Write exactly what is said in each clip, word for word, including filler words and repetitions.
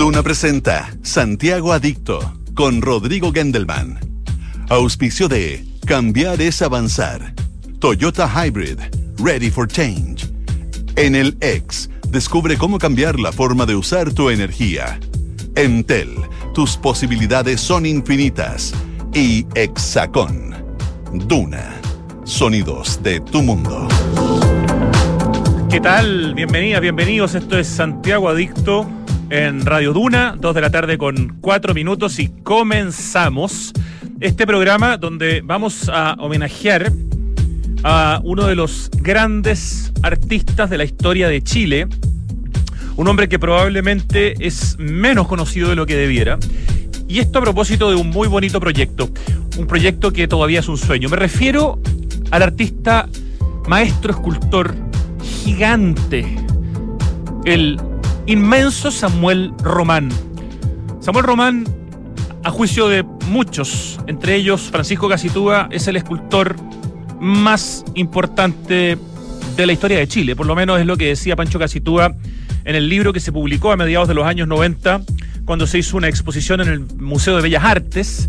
Duna presenta Santiago Adicto con Rodrigo Gendelman. Auspicio de Cambiar es Avanzar. Toyota Hybrid, Ready for Change. En el X, descubre cómo cambiar la forma de usar tu energía. Entel, tus posibilidades son infinitas. Y Hexacón. Duna, sonidos de tu mundo. ¿Qué tal? Bienvenidas, bienvenidos. Esto es Santiago Adicto en Radio Duna, dos de la tarde con cuatro minutos y comenzamos este programa donde vamos a homenajear a uno de los grandes artistas de la historia de Chile, un hombre que probablemente es menos conocido de lo que debiera, y esto a propósito de un muy bonito proyecto, un proyecto que todavía es un sueño. Me refiero al artista, maestro, escultor, gigante, el inmenso Samuel Román. Samuel Román, a juicio de muchos, entre ellos Francisco Cacitúa, es el escultor más importante de la historia de Chile. Por lo menos es lo que decía Pancho Cacitúa en el libro que se publicó a mediados de los años noventa, cuando se hizo una exposición en el Museo de Bellas Artes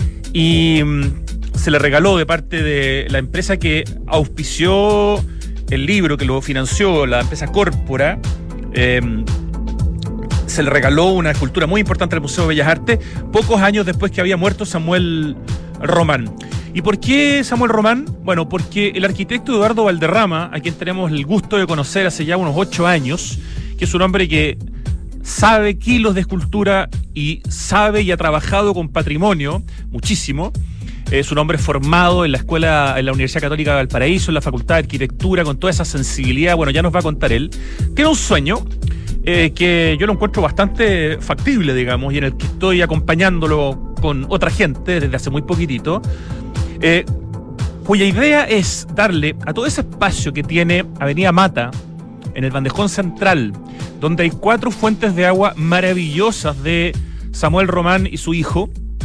y se le regaló de parte de la empresa que auspició el libro, que lo financió, la empresa Córpora. Eh, se le regaló una escultura muy importante al Museo de Bellas Artes pocos años después que había muerto Samuel Román. ¿Y por qué Samuel Román? Bueno, porque el arquitecto Eduardo Valderrama, a quien tenemos el gusto de conocer hace ya unos ocho años, que es un hombre que sabe kilos de escultura y sabe y ha trabajado con patrimonio muchísimo. Es un hombre formado en la escuela, en la Universidad Católica de Valparaíso, en la Facultad de Arquitectura, con toda esa sensibilidad. Bueno, ya nos va a contar él. Tiene un sueño eh, que yo lo encuentro bastante factible, digamos, y en el que estoy acompañándolo con otra gente desde hace muy poquitito, eh, cuya idea es darle a todo ese espacio que tiene Avenida Mata, en el Bandejón Central, donde hay cuatro fuentes de agua maravillosas de Samuel Román y su hijo,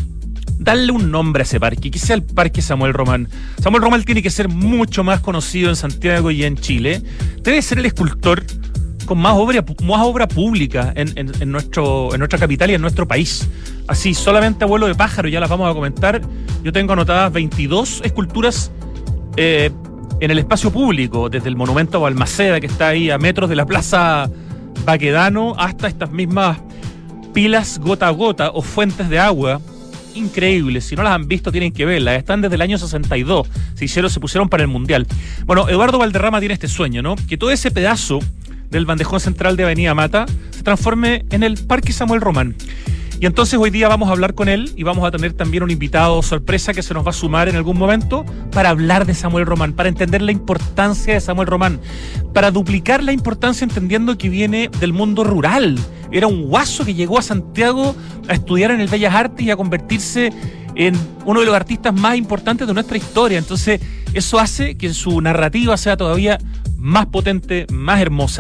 darle un nombre a ese parque, que sea el Parque Samuel Román. Samuel Román tiene que ser mucho más conocido en Santiago y en Chile. Debe ser el escultor con más obra, más obra pública en, en, en, nuestro, en nuestra capital y en nuestro país. Así, solamente a vuelo de pájaro, ya las vamos a comentar. Yo tengo anotadas veintidós esculturas eh, en el espacio público, desde el monumento a Balmaceda, que está ahí a metros de la Plaza Baquedano, hasta estas mismas pilas gota a gota o fuentes de agua increíbles. Si no las han visto, tienen que verlas. Están desde el año sesenta y dos. Se hicieron, se pusieron para el Mundial. Bueno, Eduardo Valderrama tiene este sueño, ¿no? Que todo ese pedazo del bandejón central de Avenida Mata se transforme en el Parque Samuel Román. Y entonces hoy día vamos a hablar con él y vamos a tener también un invitado sorpresa que se nos va a sumar en algún momento para hablar de Samuel Román, para entender la importancia de Samuel Román, para duplicar la importancia entendiendo que viene del mundo rural. Era un guaso que llegó a Santiago a estudiar en el Bellas Artes y a convertirse en uno de los artistas más importantes de nuestra historia. Entonces eso hace que su narrativa sea todavía más potente, más hermosa.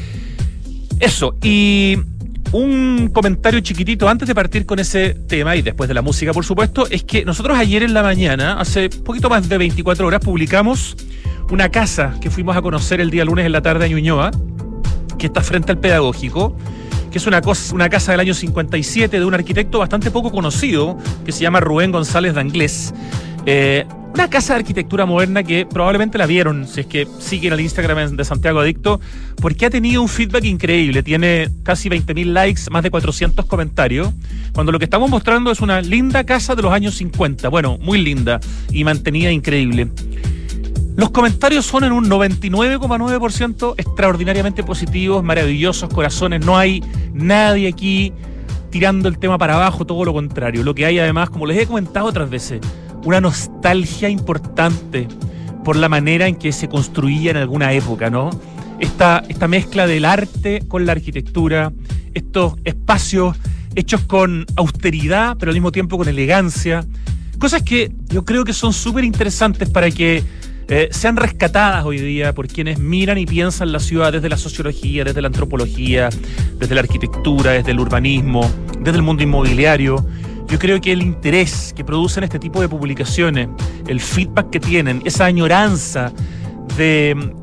Eso, y un comentario chiquitito antes de partir con ese tema y después de la música, por supuesto, es que nosotros ayer en la mañana, hace poquito más de veinticuatro horas, publicamos una casa que fuimos a conocer el día lunes en la tarde a Ñuñoa, que está frente al Pedagógico, que es una, cosa, una casa del año cincuenta y siete de un arquitecto bastante poco conocido, que se llama Rubén González D'Anglés. Eh, una casa de arquitectura moderna que probablemente la vieron, si es que siguen al Instagram de Santiago Adicto, porque ha tenido un feedback increíble. Tiene casi veinte mil likes, más de cuatrocientos comentarios, cuando lo que estamos mostrando es una linda casa de los años cincuenta. Bueno, muy linda y mantenida increíble. Los comentarios son en un noventa y nueve coma nueve por ciento extraordinariamente positivos, maravillosos, corazones. No hay nadie aquí tirando el tema para abajo, todo lo contrario. Lo que hay además, como les he comentado otras veces, una nostalgia importante por la manera en que se construía en alguna época, ¿no? Esta, esta mezcla del arte con la arquitectura, estos espacios hechos con austeridad, pero al mismo tiempo con elegancia. Cosas que yo creo que son súper interesantes para que eh, sean rescatadas hoy día por quienes miran y piensan la ciudad desde la sociología, desde la antropología, desde la arquitectura, desde el urbanismo, desde el mundo inmobiliario. Yo creo que el interés que producen este tipo de publicaciones, el feedback que tienen, esa añoranza de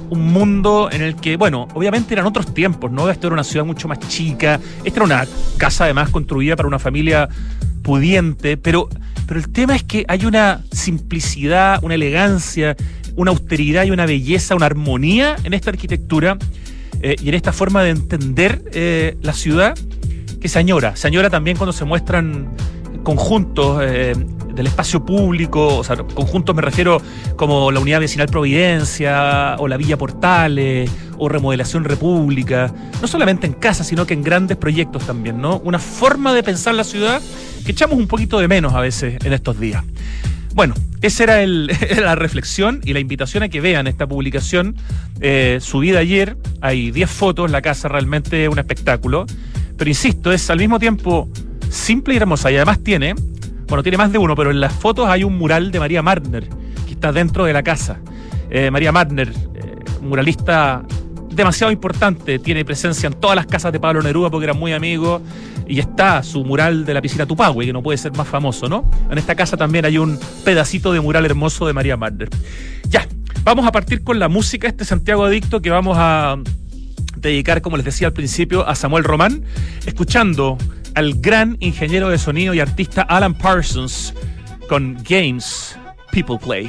un mundo en el que, bueno, obviamente eran otros tiempos, ¿no? Esto era una ciudad mucho más chica, esta era una casa además construida para una familia pudiente, pero, pero el tema es que hay una simplicidad, una elegancia, una austeridad y una belleza, una armonía en esta arquitectura eh, y en esta forma de entender eh, la ciudad que se añora. Se añora también cuando se muestran conjuntos eh, del espacio público, o sea, conjuntos me refiero como la Unidad Vecinal Providencia o la Villa Portales o Remodelación República, no solamente en casas, sino que en grandes proyectos también, ¿no? Una forma de pensar la ciudad que echamos un poquito de menos a veces en estos días. Bueno, esa era, el, era la reflexión y la invitación a que vean esta publicación eh, subida ayer. Hay diez fotos, la casa realmente es un espectáculo, pero insisto, es al mismo tiempo simple y hermosa, y además tiene, bueno, tiene más de uno, pero en las fotos hay un mural de María Martner, que está dentro de la casa. Eh, María Martner, eh, muralista demasiado importante, tiene presencia en todas las casas de Pablo Neruda porque eran muy amigos, y está su mural de la piscina Tupahue, que no puede ser más famoso, ¿no? En esta casa también hay un pedacito de mural hermoso de María Martner. Ya, vamos a partir con la música, este Santiago Adicto, que vamos a dedicar, como les decía al principio, a Samuel Román, escuchando al gran ingeniero de sonido y artista Alan Parsons con Games People Play.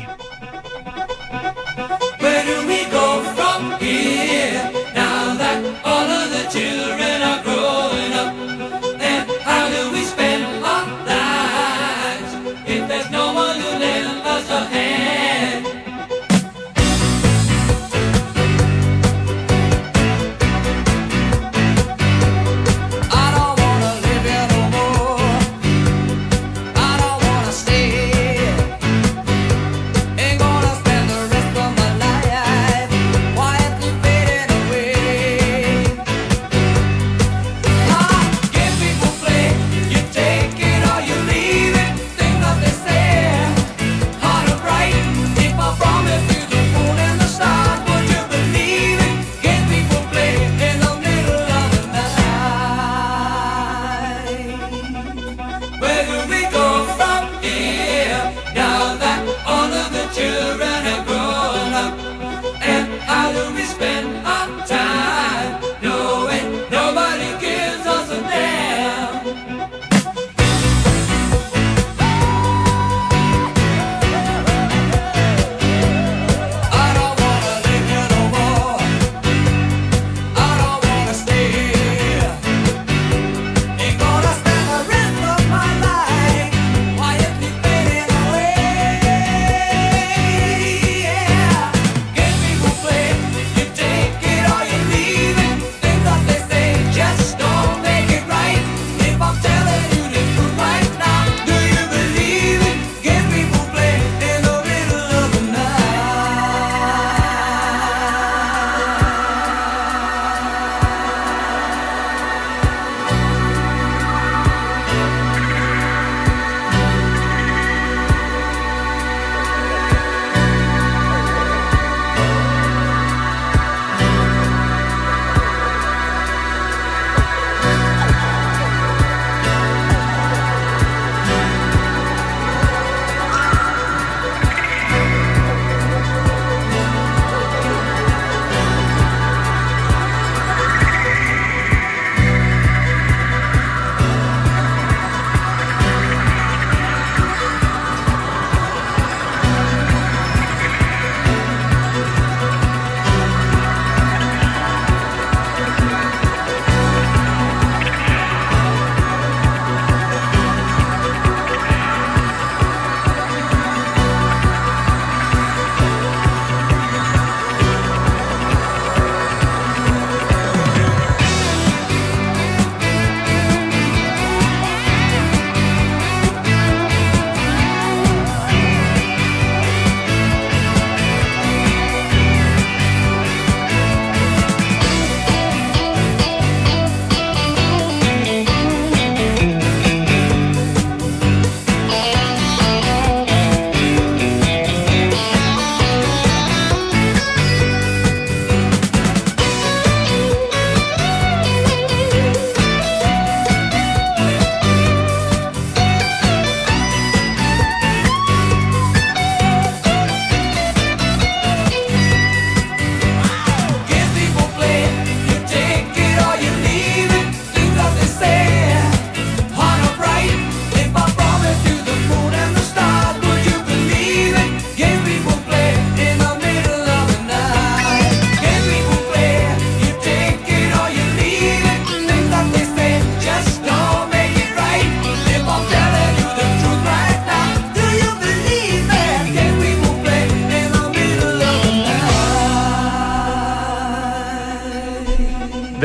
Where do we go from here now that all of the children are growing up? And how do we spend our lives if there's no one to lend us a hand? I don't wanna live here no more. I don't wanna stay here.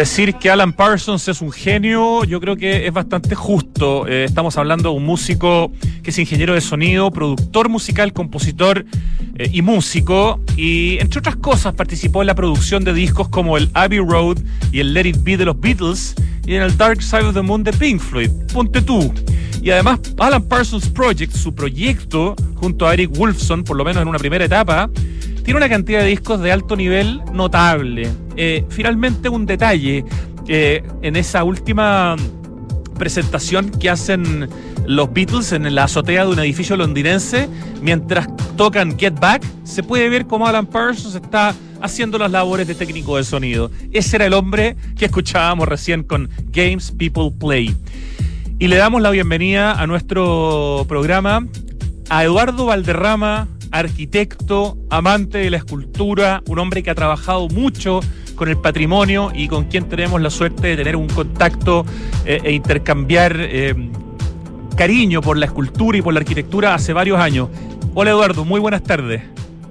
decir que Alan Parsons es un genio, yo creo que es bastante justo. Eh, estamos hablando de un músico que es ingeniero de sonido, productor musical, compositor eh, y músico, y entre otras cosas participó en la producción de discos como el Abbey Road y el Let It Be de los Beatles y en el Dark Side of the Moon de Pink Floyd. Ponte tú. Y además Alan Parsons Project, su proyecto junto a Eric Woolfson, por lo menos en una primera etapa, tiene una cantidad de discos de alto nivel notable. Eh, finalmente, un detalle. Eh, en esa última presentación que hacen los Beatles en la azotea de un edificio londinense, mientras tocan Get Back, se puede ver cómo Alan Parsons está haciendo las labores de técnico de sonido. Ese era el hombre que escuchábamos recién con Games People Play. Y le damos la bienvenida a nuestro programa a Eduardo Valderrama, arquitecto, amante de la escultura, un hombre que ha trabajado mucho con el patrimonio y con quien tenemos la suerte de tener un contacto eh, e intercambiar eh, cariño por la escultura y por la arquitectura hace varios años. Hola Eduardo, muy buenas tardes.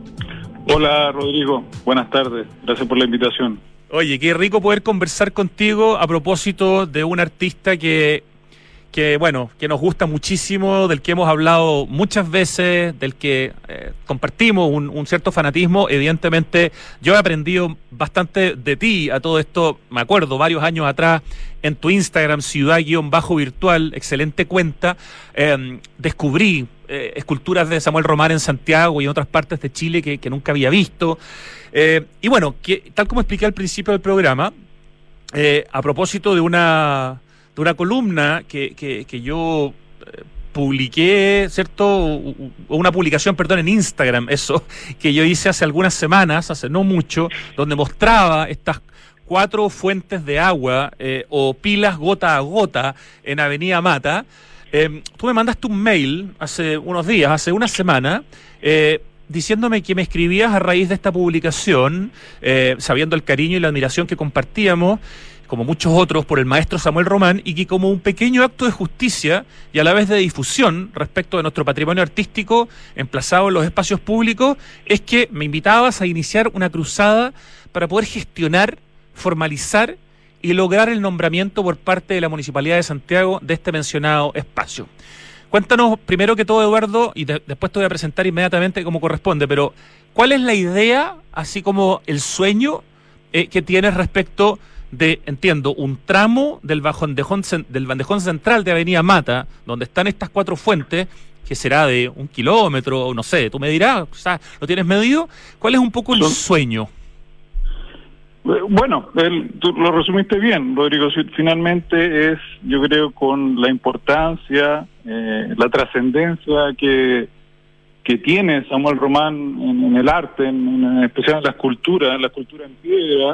Hola Rodrigo, buenas tardes, gracias por la invitación. Oye, qué rico poder conversar contigo a propósito de un artista que... que bueno, que nos gusta muchísimo, del que hemos hablado muchas veces, del que eh, compartimos un, un cierto fanatismo. Evidentemente, yo he aprendido bastante de ti a todo esto, me acuerdo, varios años atrás, en tu Instagram, ciudad-virtual, excelente cuenta, eh, descubrí eh, esculturas de Samuel Román en Santiago y en otras partes de Chile que, que nunca había visto. Eh, y bueno, que, tal como expliqué al principio del programa, eh, a propósito de una... de una columna que, que, que yo eh, publiqué, ¿cierto? O una publicación, perdón, en Instagram, eso, que yo hice hace algunas semanas, hace no mucho, donde mostraba estas cuatro fuentes de agua eh, o pilas gota a gota en Avenida Mata. Eh, tú me mandaste un mail hace unos días, hace una semana, eh, diciéndome que me escribías a raíz de esta publicación, eh, sabiendo el cariño y la admiración que compartíamos, como muchos otros, por el maestro Samuel Román, y que como un pequeño acto de justicia y a la vez de difusión respecto de nuestro patrimonio artístico emplazado en los espacios públicos, es que me invitabas a iniciar una cruzada para poder gestionar, formalizar y lograr el nombramiento por parte de la Municipalidad de Santiago de este mencionado espacio. Cuéntanos, primero que todo, Eduardo, y de, después te voy a presentar inmediatamente como corresponde, pero ¿cuál es la idea, así como el sueño eh, que tienes respecto de, entiendo, un tramo del bandejón, del bandejón central de Avenida Mata, donde están estas cuatro fuentes, que será de un kilómetro, o no sé, tú me dirás, o sea, ¿lo tienes medido? ¿Cuál es un poco el sueño? Bueno, el, tú lo resumiste bien, Rodrigo. Finalmente es, yo creo, con la importancia, eh, la trascendencia que que tiene Samuel Román en, en el arte, en, en especial en la escultura, en la escultura en piedra,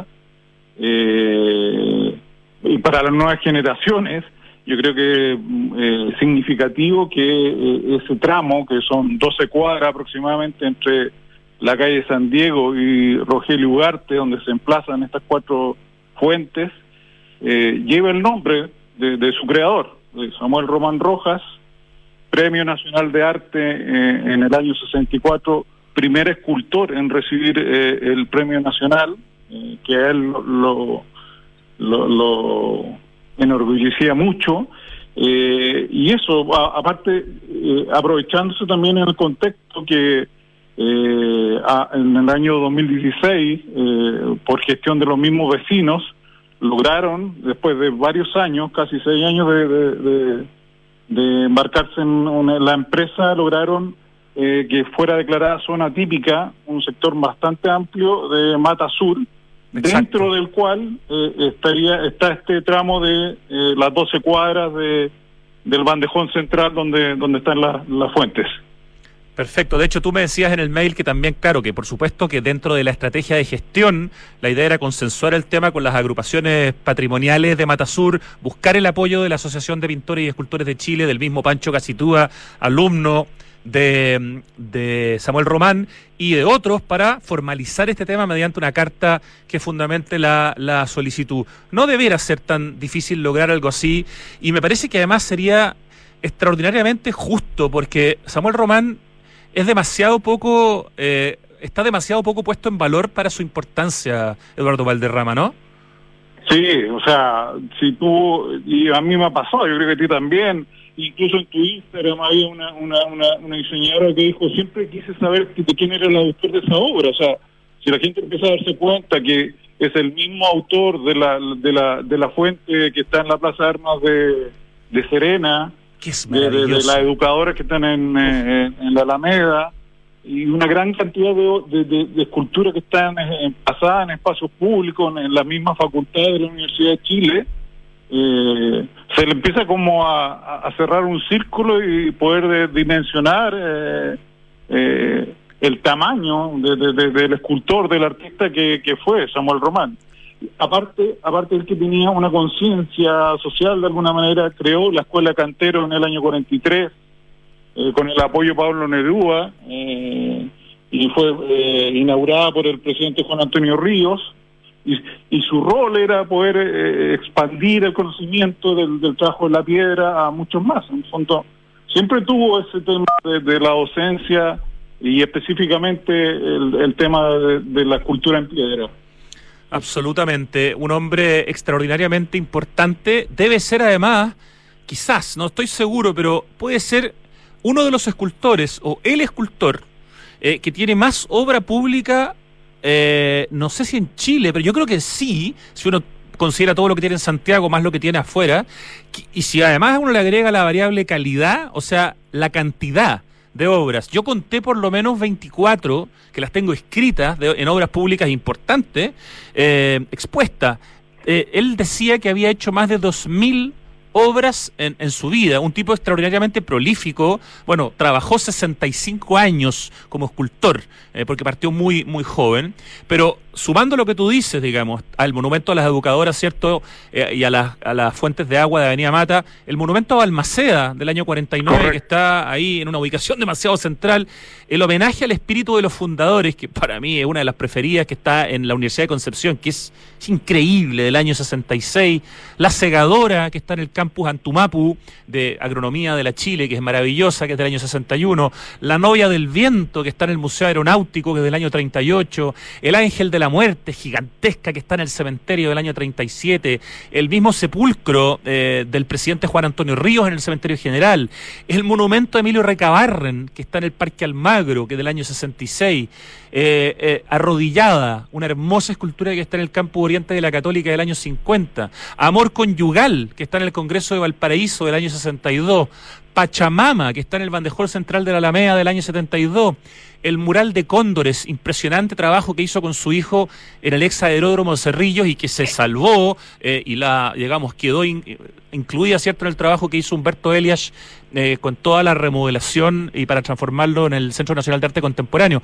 eh, y para las nuevas generaciones, yo creo que es eh, significativo que eh, ese tramo, que son doce cuadras aproximadamente entre la calle San Diego y Rogelio Ugarte, donde se emplazan estas cuatro fuentes, eh, lleva el nombre de, de su creador, de Samuel Román Rojas, Premio Nacional de Arte eh, en el año sesenta y cuatro, primer escultor en recibir eh, el Premio Nacional, eh, que a él lo, lo, lo enorgullecía mucho, eh, y eso, a, aparte, eh, aprovechándose también en el contexto que Eh, a, en el año dos mil dieciséis, eh, por gestión de los mismos vecinos, lograron, después de varios años, casi seis años de, de, de, de embarcarse en una, la empresa, lograron eh, que fuera declarada zona típica, un sector bastante amplio de Mata Sur, exacto, dentro del cual eh, estaría está este tramo de eh, las doce cuadras de, del bandejón central donde, donde están la, las fuentes. Perfecto. De hecho, tú me decías en el mail que también, claro, que por supuesto que dentro de la estrategia de gestión, la idea era consensuar el tema con las agrupaciones patrimoniales de Matasur, buscar el apoyo de la Asociación de Pintores y Escultores de Chile, del mismo Pancho Casitúa, alumno de, de Samuel Román, y de otros, para formalizar este tema mediante una carta que fundamente la, la solicitud. No debiera ser tan difícil lograr algo así, y me parece que además sería extraordinariamente justo, porque Samuel Román es demasiado poco, eh, está demasiado poco puesto en valor para su importancia, Eduardo Valderrama, ¿no? Sí, o sea, si tú, y a mí me ha pasado, yo creo que a ti también, incluso en tu Instagram había una, una, una, una diseñadora que dijo, siempre quise saber de quién era el autor de esa obra. O sea, si la gente empieza a darse cuenta que es el mismo autor de la de la de la fuente que está en la Plaza de Armas de, de Serena, que es de, de, de las educadoras que están en, en, en la Alameda, y una gran cantidad de, de, de, de esculturas que están en, pasadas en espacios públicos, en la misma facultad de la Universidad de Chile, eh, se le empieza como a, a cerrar un círculo y poder de, dimensionar eh, eh, el tamaño de, de, de, del escultor, del artista que, que fue Samuel Román. Aparte, aparte él que tenía una conciencia social de alguna manera, creó la Escuela Cantero en el año cuarenta y tres, eh, con el apoyo de Pablo Neruda, eh, y fue eh, inaugurada por el presidente Juan Antonio Ríos, y, y su rol era poder eh, expandir el conocimiento del, del trabajo de la piedra a muchos más. En el fondo, siempre tuvo ese tema de, de la docencia y específicamente el, el tema de, de la escultura en piedra. Absolutamente, un hombre extraordinariamente importante. Debe ser además, quizás, no estoy seguro, pero puede ser uno de los escultores o el escultor eh, que tiene más obra pública, eh, no sé si en Chile, pero yo creo que sí, si uno considera todo lo que tiene en Santiago más lo que tiene afuera, y si además uno le agrega la variable calidad, o sea, la cantidad de obras. Yo conté por lo menos veinticuatro, que las tengo escritas de, en obras públicas importantes, eh, expuestas. Eh, él decía que había hecho más de dos mil obras en, en su vida, un tipo extraordinariamente prolífico. Bueno, trabajó sesenta y cinco años como escultor, eh, porque partió muy, muy joven, pero sumando lo que tú dices, digamos, al monumento a las educadoras, ¿cierto?, eh, y a las, a las fuentes de agua de Avenida Mata, el monumento a Balmaceda del año cuarenta y nueve, correcto, que está ahí en una ubicación demasiado central, el homenaje al espíritu de los fundadores, que para mí es una de las preferidas, que está en la Universidad de Concepción, que es, es increíble, del año sesenta y seis, la segadora, que está en el campus Antumapu de Agronomía de la Chile, que es maravillosa, que es del año sesenta y uno, la novia del viento, que está en el Museo Aeronáutico, que es del año treinta y ocho, el ángel de la muerte gigantesca que está en el cementerio del año treinta y siete, el mismo sepulcro eh, del presidente Juan Antonio Ríos en el cementerio general, el monumento a Emilio Recabarren, que está en el Parque Almagro, que es del año sesenta y seis, eh, eh, Arrodillada, una hermosa escultura que está en el Campus Oriente de la Católica del año cincuenta, Amor Conyugal, que está en el Congreso de Valparaíso del año sesenta y dos, Pachamama, que está en el Bandejol Central de la Alameda del año setenta y dos, el mural de cóndores, impresionante trabajo que hizo con su hijo en el ex aeródromo de Cerrillos y que se salvó eh, y la, digamos, quedó in, incluida, ¿cierto?, en el trabajo que hizo Humberto Elias eh, con toda la remodelación y para transformarlo en el Centro Nacional de Arte Contemporáneo.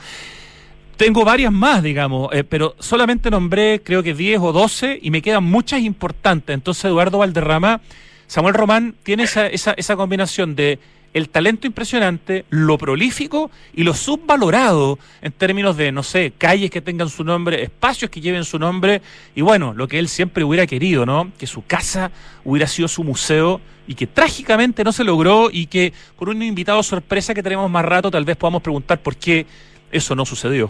Tengo varias más, digamos, eh, pero solamente nombré creo que diez o doce y me quedan muchas importantes. Entonces, Eduardo Valderrama, Samuel Román tiene esa, esa, esa combinación de el talento impresionante, lo prolífico y lo subvalorado en términos de, no sé, calles que tengan su nombre, espacios que lleven su nombre y bueno, lo que él siempre hubiera querido, ¿no? Que su casa hubiera sido su museo y que trágicamente no se logró y que con un invitado sorpresa que tenemos más rato tal vez podamos preguntar por qué eso no sucedió.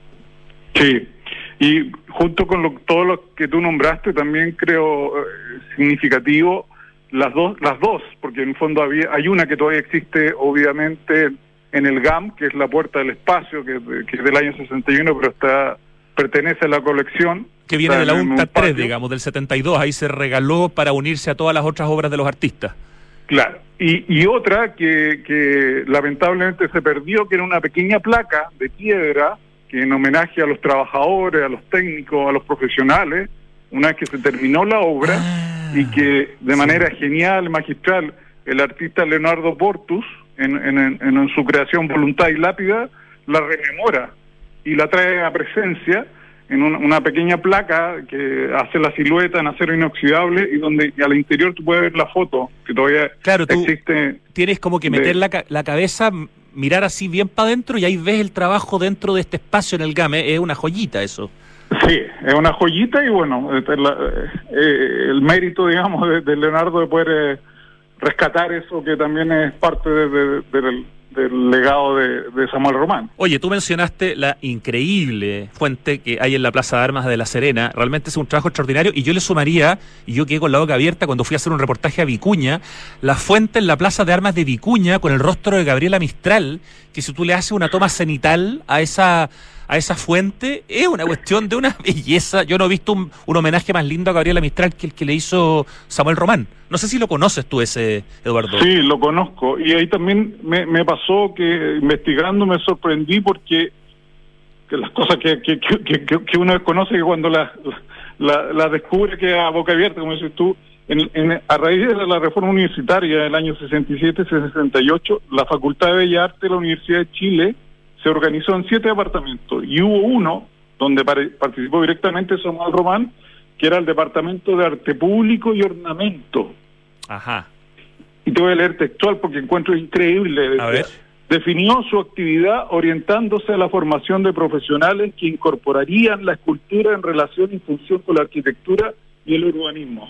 Sí, y junto con lo, todo lo que tú nombraste también creo eh, significativo las dos, las dos, porque en el fondo había, hay una que todavía existe obviamente en el G A M, que es la Puerta del Espacio, que, que es del año sesenta y uno, pero está pertenece a la colección. Que viene de la UNCTAD tres, digamos, del setenta y dos, ahí se regaló para unirse a todas las otras obras de los artistas. Claro, y, y otra que, que lamentablemente se perdió, que era una pequeña placa de piedra, que en homenaje a los trabajadores, a los técnicos, a los profesionales, una vez que se terminó la obra, ah, y que de manera sí. genial, magistral, el artista Leonardo Portus, en, en, en, en su creación Voluntad y Lápida, la rememora y la trae a presencia en un, una pequeña placa que hace la silueta en acero inoxidable y donde al interior tú puedes ver la foto, que todavía claro, tú existe. Tienes como que meter de, la, la cabeza, mirar así bien para adentro y ahí ves el trabajo dentro de este espacio en el G A M. Es una joyita eso. Sí, es una joyita y bueno, la, eh, el mérito, digamos, de, de Leonardo de poder eh, rescatar eso que también es parte de, de, de, del legado de, de Samuel Román. Oye, tú mencionaste la increíble fuente que hay en la Plaza de Armas de La Serena. Realmente es un trabajo extraordinario, y yo le sumaría, y yo quedé con la boca abierta cuando fui a hacer un reportaje a Vicuña, la fuente en la Plaza de Armas de Vicuña con el rostro de Gabriela Mistral, que si tú le haces una toma cenital a esa a esa fuente, es una cuestión de una belleza. Yo no he visto un, un homenaje más lindo a Gabriela Mistral que el que le hizo Samuel Román. No sé si lo conoces tú ese, Eduardo. Sí, lo conozco. Y ahí también me, me pasó que investigando me sorprendí porque que las cosas que, que, que, que, que uno desconoce, que cuando las la, la descubre que a boca abierta, como dices tú, en, en, a raíz de la reforma universitaria del año sesenta y siete sesenta y ocho, la Facultad de Bellas Artes de la Universidad de Chile se organizó en siete departamentos, y hubo uno donde participó directamente Samuel Román, que era el Departamento de Arte Público y Ornamento. Ajá. Y te voy a leer textual porque encuentro increíble. A ver. Definió su actividad orientándose a la formación de profesionales que incorporarían la escultura en relación y función con la arquitectura y el urbanismo.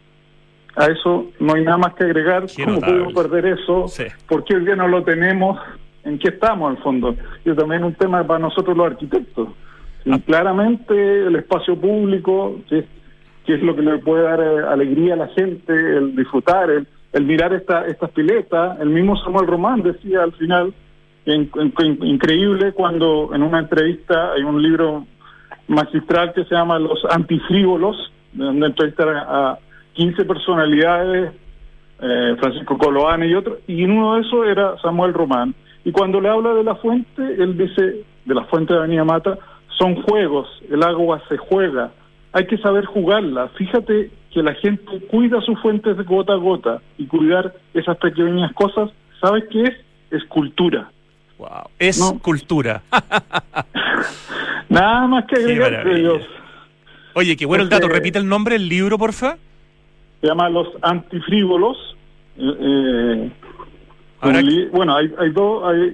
A eso no hay nada más que agregar. Qué ¿Cómo notable. podemos perder eso? Sí. Porque hoy día no lo tenemos. ¿En qué estamos, al fondo? Y también un tema para nosotros los arquitectos. Y Ah. claramente el espacio público, que, que es lo que le puede dar eh, alegría a la gente, el disfrutar, el, el mirar esta, estas piletas. El mismo Samuel Román decía al final, in, in, increíble, cuando en una entrevista hay un libro magistral que se llama Los Antifrívolos, donde entrevistan a, a quince personalidades, eh, Francisco Coloane y otros, y en uno de esos era Samuel Román. Y cuando le habla de la fuente, él dice, de la fuente de Avenida Mata, son juegos, el agua se juega, hay que saber jugarla. Fíjate que la gente cuida sus fuentes de gota a gota, y cuidar esas pequeñas cosas, ¿sabes qué es? Es cultura. Wow. Es No. cultura. Nada más que Qué agregar, maravilla. ellos. Oye, qué bueno el Porque- dato. Repite el nombre del libro, porfa. Se llama Los Antifrívolos. Eh, eh, Habrá un que- li- bueno, hay, hay dos, hay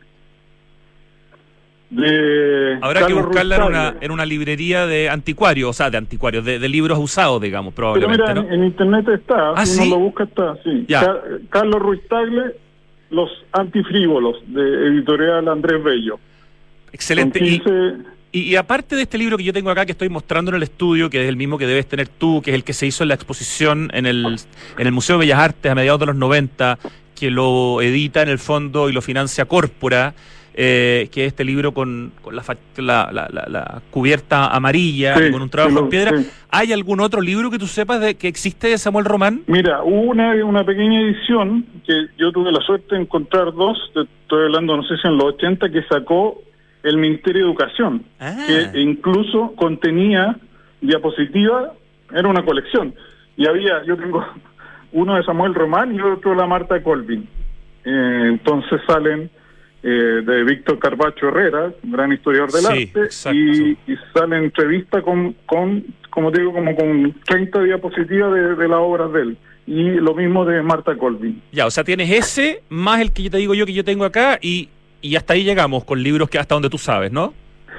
de Habrá que Carlos buscarla en Ruiz una, Tagle. en una librería de anticuarios, o sea, de anticuarios, de, de libros usados, digamos, Pero probablemente, mira, ¿no? en, en internet está, ¿Ah, si sí? uno lo busca está, sí. Ya. Ca- Carlos Ruiz Tagle, Los Antifrívolos, de editorial Andrés Bello. Excelente. Son Y, quince y, y aparte de este libro que yo tengo acá, que estoy mostrando en el estudio, que es el mismo que debes tener tú, que es el que se hizo en la exposición en el, en el Museo de Bellas Artes a mediados de los noventa, que lo edita en el fondo y lo financia Córpora, eh, que es este libro con, con la, fa- la, la, la, la cubierta amarilla, Sí, y con un trabajo sí, lo- en piedra. sí. ¿Hay algún otro libro que tú sepas de que existe de Samuel Román? Mira, hubo una, una pequeña edición que yo tuve la suerte de encontrar dos, te estoy hablando, no sé si en los ochenta, que sacó el Ministerio de Educación, Ah. que incluso contenía diapositivas, era una colección. Y había, yo tengo uno de Samuel Román y otro de la Marta Colvin. Eh, entonces salen eh, de Víctor Carbacho Herrera, un gran historiador del Sí, arte, exacto. y, y salen entrevistas con, con, como te digo, como con treinta diapositivas de, de las obras de él. Y lo mismo de Marta Colvin. Ya, o sea, tienes ese, más el que yo te digo yo que yo tengo acá, y, y hasta ahí llegamos con libros que hasta donde tú sabes, ¿no?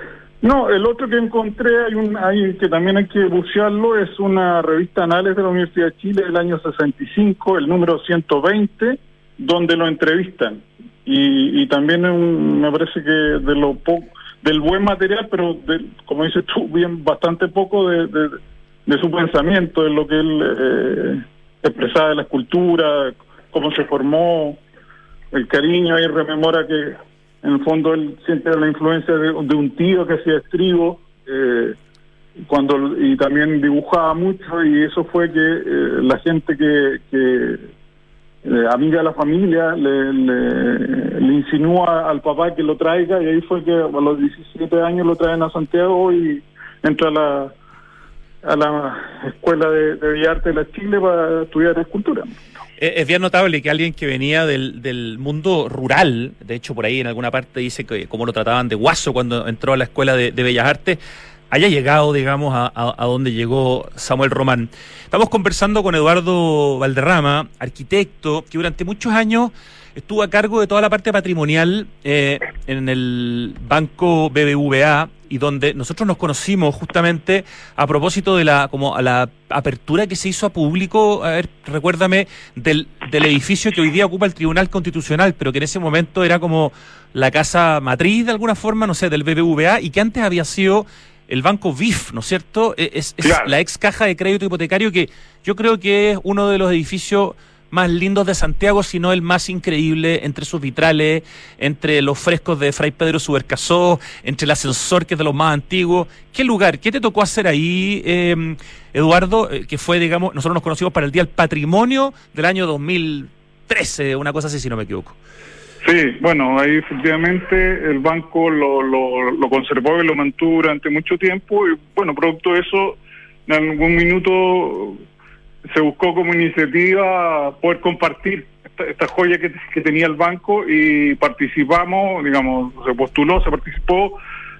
No, el otro que encontré, hay un hay que también hay que bucearlo, es una revista Anales de la Universidad de Chile del año sesenta y cinco, el número ciento veinte, donde lo entrevistan. Y, y también es un- me parece que de lo poco, del buen material, pero de, como dices tú, bien bastante poco de, de, de su pensamiento, de lo que él eh, expresaba de la escultura, cómo se formó, el cariño. Ahí rememora que en el fondo él siente la influencia de, de un tío que hacía estribo, eh, cuando y también dibujaba mucho, y eso fue que eh, la gente que, que eh, amiga de la familia le, le, le insinúa al papá que lo traiga, y ahí fue que a los diecisiete años lo traen a Santiago y entra a la a la Escuela de, de Bellas Artes de la Chile para estudiar escultura. Es, es bien notable que alguien que venía del, del mundo rural, de hecho por ahí en alguna parte dice que cómo lo trataban de guaso cuando entró a la Escuela de, de Bellas Artes, haya llegado, digamos, a, a, a donde llegó Samuel Román. Estamos conversando con Eduardo Valderrama, arquitecto, que durante muchos años estuvo a cargo de toda la parte patrimonial eh, en el Banco B B V A, y donde nosotros nos conocimos justamente a propósito de la como a la apertura que se hizo a público, a ver, recuérdame, del, del edificio que hoy día ocupa el Tribunal Constitucional, pero que en ese momento era como la casa matriz de alguna forma, no sé, del B B V A, y que antes había sido el Banco B I F, ¿no es cierto? Es, es Claro. la ex caja de crédito hipotecario, que yo creo que es uno de los edificios más lindos de Santiago, si no el más increíble, entre sus vitrales, entre los frescos de Fray Pedro Subercasó, entre el ascensor, que es de los más antiguos. ¿Qué lugar? ¿Qué te tocó hacer ahí, eh, Eduardo? Eh, que fue, digamos, nosotros nos conocimos para el Día del Patrimonio del año dos mil trece, una cosa así, si no me equivoco. Sí, bueno, ahí efectivamente el banco lo, lo, lo conservó y lo mantuvo durante mucho tiempo y bueno, producto de eso, en algún minuto se buscó como iniciativa poder compartir esta, esta joya que, que tenía el banco y participamos, digamos, se postuló, se participó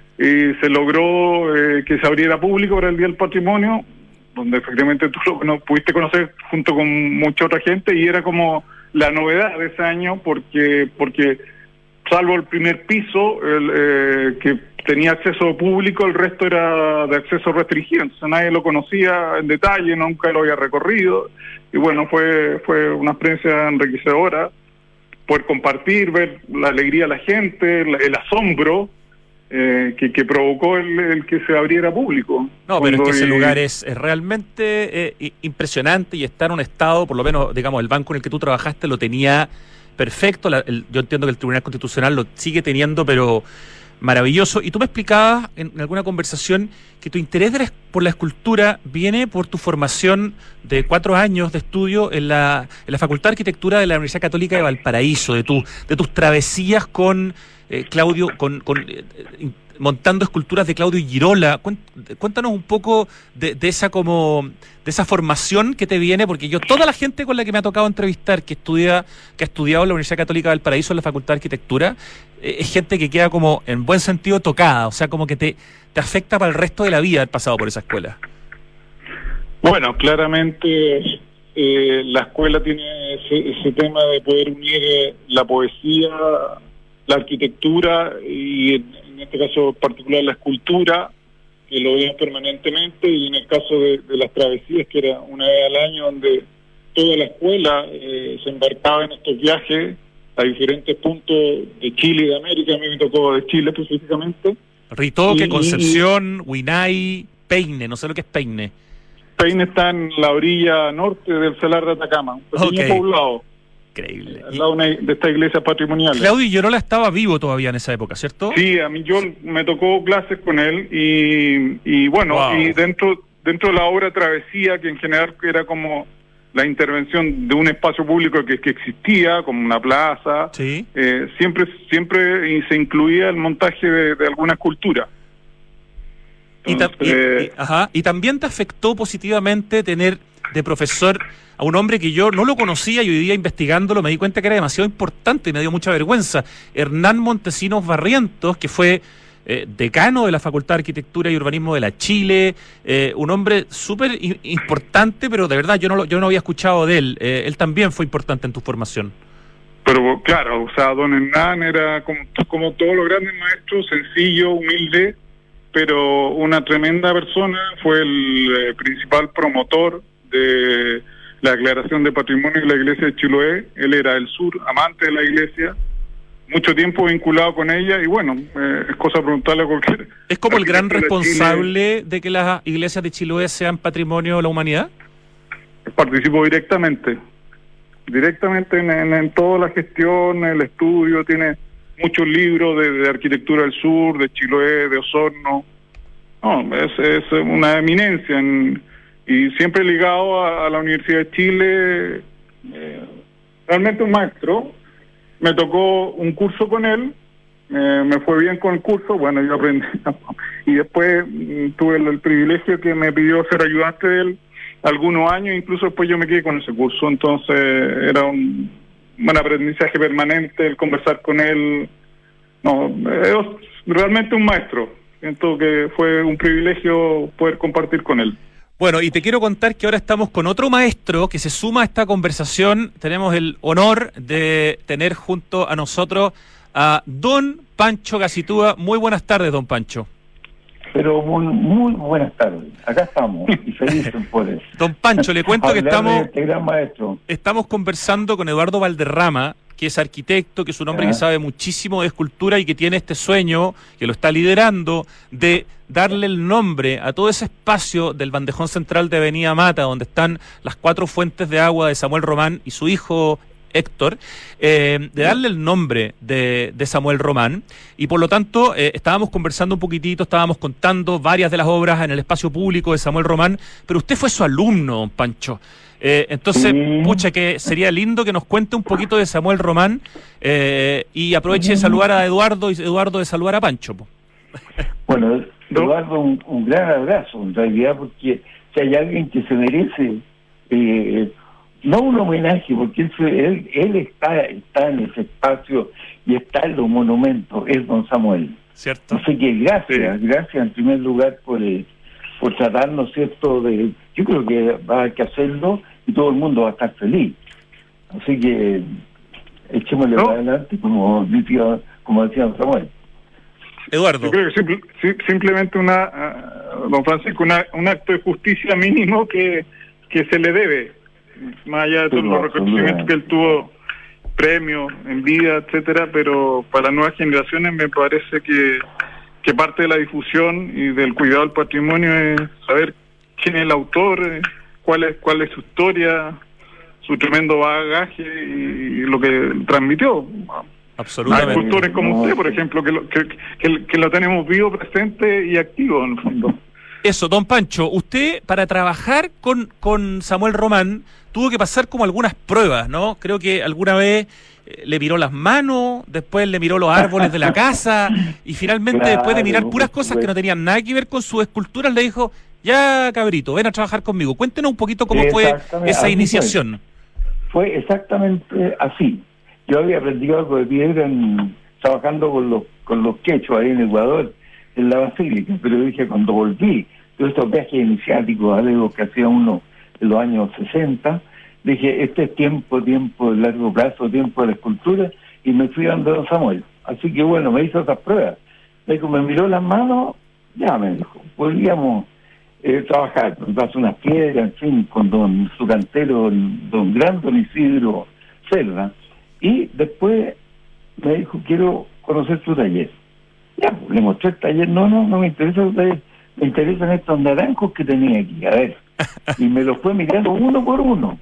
y se logró eh, que se abriera público para el Día del Patrimonio, donde efectivamente tú lo no, pudiste conocer junto con mucha otra gente y era como la novedad de ese año porque porque salvo el primer piso el, eh, que tenía acceso público, el resto era de acceso restringido, entonces nadie lo conocía en detalle, nunca lo había recorrido y bueno, fue fue una experiencia enriquecedora poder compartir, ver la alegría de la gente, el, el asombro eh, que, que provocó el, el que se abriera público. No, pero es que ese y... lugar es, es realmente eh, impresionante y está en un estado, por lo menos, digamos, el banco en el que tú trabajaste lo tenía perfecto. La, el, yo entiendo que el Tribunal Constitucional lo sigue teniendo, pero maravilloso. Y tú me explicabas en, en alguna conversación que tu interés de la, por la escultura viene por tu formación de cuatro años de estudio en la, en la Facultad de Arquitectura de la Universidad Católica de Valparaíso, de, tu, de tus travesías con eh, Claudio, con, con eh, montando esculturas de Claudio Girola. Cuéntanos un poco de, de esa como de esa formación que te viene, porque yo, toda la gente con la que me ha tocado entrevistar que estudia, que ha estudiado en la Universidad Católica de Valparaíso en la Facultad de Arquitectura, eh, es gente que queda como, en buen sentido, tocada, o sea, como que te, te afecta para el resto de la vida haber pasado por esa escuela. Bueno, claramente eh, la escuela tiene ese, ese tema de poder unir eh, la poesía, la arquitectura y en, en este caso particular la escultura, que lo vemos permanentemente, y en el caso de, de las travesías, que era una vez al año donde toda la escuela eh, se embarcaba en estos viajes a diferentes puntos de Chile y de América. A mí me tocó de Chile específicamente. Ritoque, Y- Concepción, Huinay, Peine, no sé lo que es Peine. Peine está en la orilla norte del Salar de Atacama, un pequeño Ok. poblado, Increíble. al Y lado de, una- de esta iglesia patrimonial. Claudio Girola estaba vivo todavía en esa época, ¿cierto? Sí, a mí yo me tocó clases con él y, y bueno, Wow. y dentro dentro de la obra Travesía, que en general era como la intervención de un espacio público que, que existía, como una plaza, Sí. eh, siempre siempre y se incluía el montaje de, de alguna escultura. Y, ta- y- Entonces, y- ajá, y también te afectó positivamente tener de profesor a un hombre que yo no lo conocía y hoy día investigándolo me di cuenta que era demasiado importante y me dio mucha vergüenza. Hernán Montesinos Barrientos, que fue eh, decano de la Facultad de Arquitectura y Urbanismo de la Chile, eh, un hombre súper i- importante, pero de verdad yo no, lo- yo no había escuchado de él. Eh, él también fue importante en tu formación. Pero claro, o sea, don Hernán era como, como todos los grandes maestros, sencillo, humilde, pero una tremenda persona, fue el eh, principal promotor de la declaración de patrimonio de la iglesia de Chiloé. Él era del sur, amante de la iglesia, mucho tiempo vinculado con ella, y bueno, eh, es cosa preguntarle a cualquier... ¿Es como el gran arquitecto de Chile. responsable de que las iglesias de Chiloé sean patrimonio de la humanidad? Participó directamente, directamente en, en, en toda la gestión, el estudio, tiene muchos libros de, de arquitectura del sur, de Chiloé, de Osorno. No, es, es una eminencia en, y siempre ligado a, a la Universidad de Chile, eh, realmente un maestro. Me tocó un curso con él, eh, me fue bien con el curso, bueno, yo aprendí, y después mm, tuve el, el privilegio que me pidió ser ayudante de él algunos años, incluso después yo me quedé con ese curso, entonces era un, un aprendizaje permanente el conversar con él. No, es realmente un maestro, siento que fue un privilegio poder compartir con él. Bueno, y te quiero contar que ahora estamos con otro maestro que se suma a esta conversación. Tenemos el honor de tener junto a nosotros a don Pancho Gacitúa. Muy buenas tardes, don Pancho. Pero muy, muy buenas tardes. Acá estamos y felices por eso. Don Pancho, le cuento que Hablar estamos, de este gran maestro. estamos conversando con Eduardo Valderrama, que es arquitecto, que es un hombre Ah. que sabe muchísimo de escultura y que tiene este sueño, que lo está liderando, de darle el nombre a todo ese espacio del bandejón central de Avenida Mata, donde están las cuatro fuentes de agua de Samuel Román y su hijo Héctor, eh, de darle el nombre de, de Samuel Román, y por lo tanto eh, estábamos conversando un poquitito, estábamos contando varias de las obras en el espacio público de Samuel Román, pero usted fue su alumno, don Pancho. Eh, entonces, Sí. pucha, que sería lindo que nos cuente un poquito de Samuel Román, eh, y aproveche de saludar a Eduardo y Eduardo de saludar a Pancho, po. Bueno, Eduardo, un, un gran abrazo, en realidad, porque si hay alguien que se merece, eh, no un homenaje, porque él, se- él, él está, está en ese espacio y está en los monumentos, es don Samuel. ¿Cierto? Así que gracias, gracias en primer lugar por, eh, por tratarnos, ¿cierto? De, yo creo que va a haber que hacerlo y todo el mundo va a estar feliz. Así que echémosle No. para adelante, como decía, como decía don Samuel. Eduardo. Yo creo que simple- si- simplemente una, ah, don Francisco, una, un acto de justicia mínimo que, que se le debe, más allá de todos Pero, los reconocimientos que él tuvo, premios, en vida, etcétera, pero para las nuevas generaciones me parece que, que parte de la difusión y del cuidado del patrimonio es saber quién es el autor, eh, cuál es, cuál es su historia, su tremendo bagaje y lo que transmitió. Hay Absolutamente. cultores como No, usted, por sí. ejemplo, que lo, que, que, que lo tenemos vivo, presente y activo, en el fondo. Eso, don Pancho, usted para trabajar con, con Samuel Román tuvo que pasar como algunas pruebas, ¿no? Creo que alguna vez eh, le miró las manos, después le miró los árboles de la casa y finalmente Claro, después de mirar puras por cosas que no supuesto. tenían nada que ver con sus esculturas, le dijo, ya cabrito, ven a trabajar conmigo. Cuéntenos un poquito cómo fue Exactamente, esa así iniciación. Fue exactamente así. Yo había aprendido algo de piedra en- trabajando con los con los quechos ahí en Ecuador, en la basílica, pero dije, cuando volví, todos estos viajes iniciáticos, algo que hacía uno en los años sesenta, dije, este es tiempo, tiempo de largo plazo, tiempo de la escultura, y me fui dando a don Samuel. Así que bueno, me hizo otras pruebas. Me dijo, me miró las manos, ya me dijo, podríamos eh, trabajar, me pasó unas piedras, en fin, con don su cantero, el don gran don Isidro Cerda, y después me dijo, quiero conocer su taller. Ya, pues, le mostré el taller, no, no, no me interesa el taller, me interesan estos naranjos que tenía aquí, a ver. Y me los fue mirando uno por uno.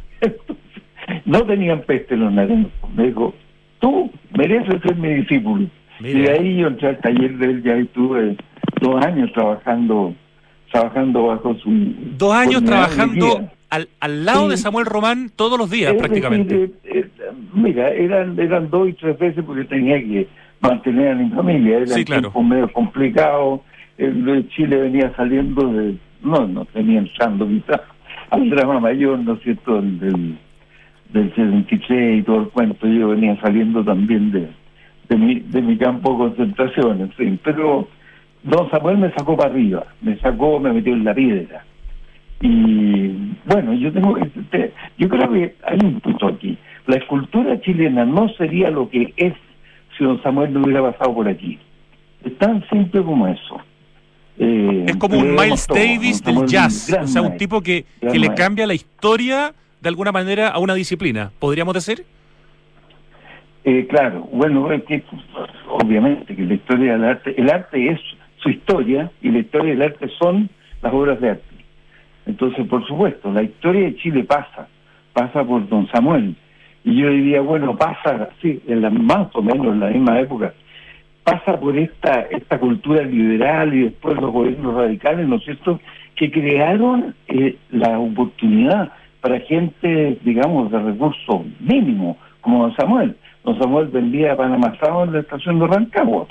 No tenían peste los naranjos. Me dijo, tú mereces ser mi discípulo. Mira. Y de ahí yo entré al taller de él, ya estuve dos años trabajando trabajando bajo su... Dos años formidable trabajando guía. al, al lado Sí. de Samuel Román todos los días Es prácticamente. decir, eh, eh, mira, eran eran dos y tres veces porque tenía que mantener a mi familia. Eran Sí, claro. tiempos medio complicados. El de Chile venía saliendo de... No, no, venía entrando quizás al drama mayor, ¿no es cierto?, del, del, del setenta y tres y todo el cuento. Yo venía saliendo también de, de, mi, de mi campo de concentración, en fin. Pero don Samuel me sacó para arriba, me sacó, me metió en la piedra. Y bueno, yo tengo que te- yo creo que hay un punto aquí. La escultura chilena no sería lo que es si don Samuel no hubiera pasado por aquí. Es tan simple como eso. Eh, Es como un leemos Miles todo, Davis don del Samuel, jazz, gran o sea, un maestro, tipo que, gran que le maestro. cambia la historia de alguna manera a una disciplina, ¿podríamos decir? Eh, claro, bueno, es que obviamente que la historia del arte, el arte es su historia y la historia del arte son las obras de arte. Entonces, por supuesto, la historia de Chile pasa, pasa por don Samuel. Y yo diría, bueno, pasa, sí, en la, más o menos en la misma época, pasa por esta esta cultura liberal y después los gobiernos radicales, ¿no es cierto?, que crearon eh, la oportunidad para gente, digamos, de recursos mínimos, como don Samuel. Don Samuel vendía pan amasado en la estación de Rancagua.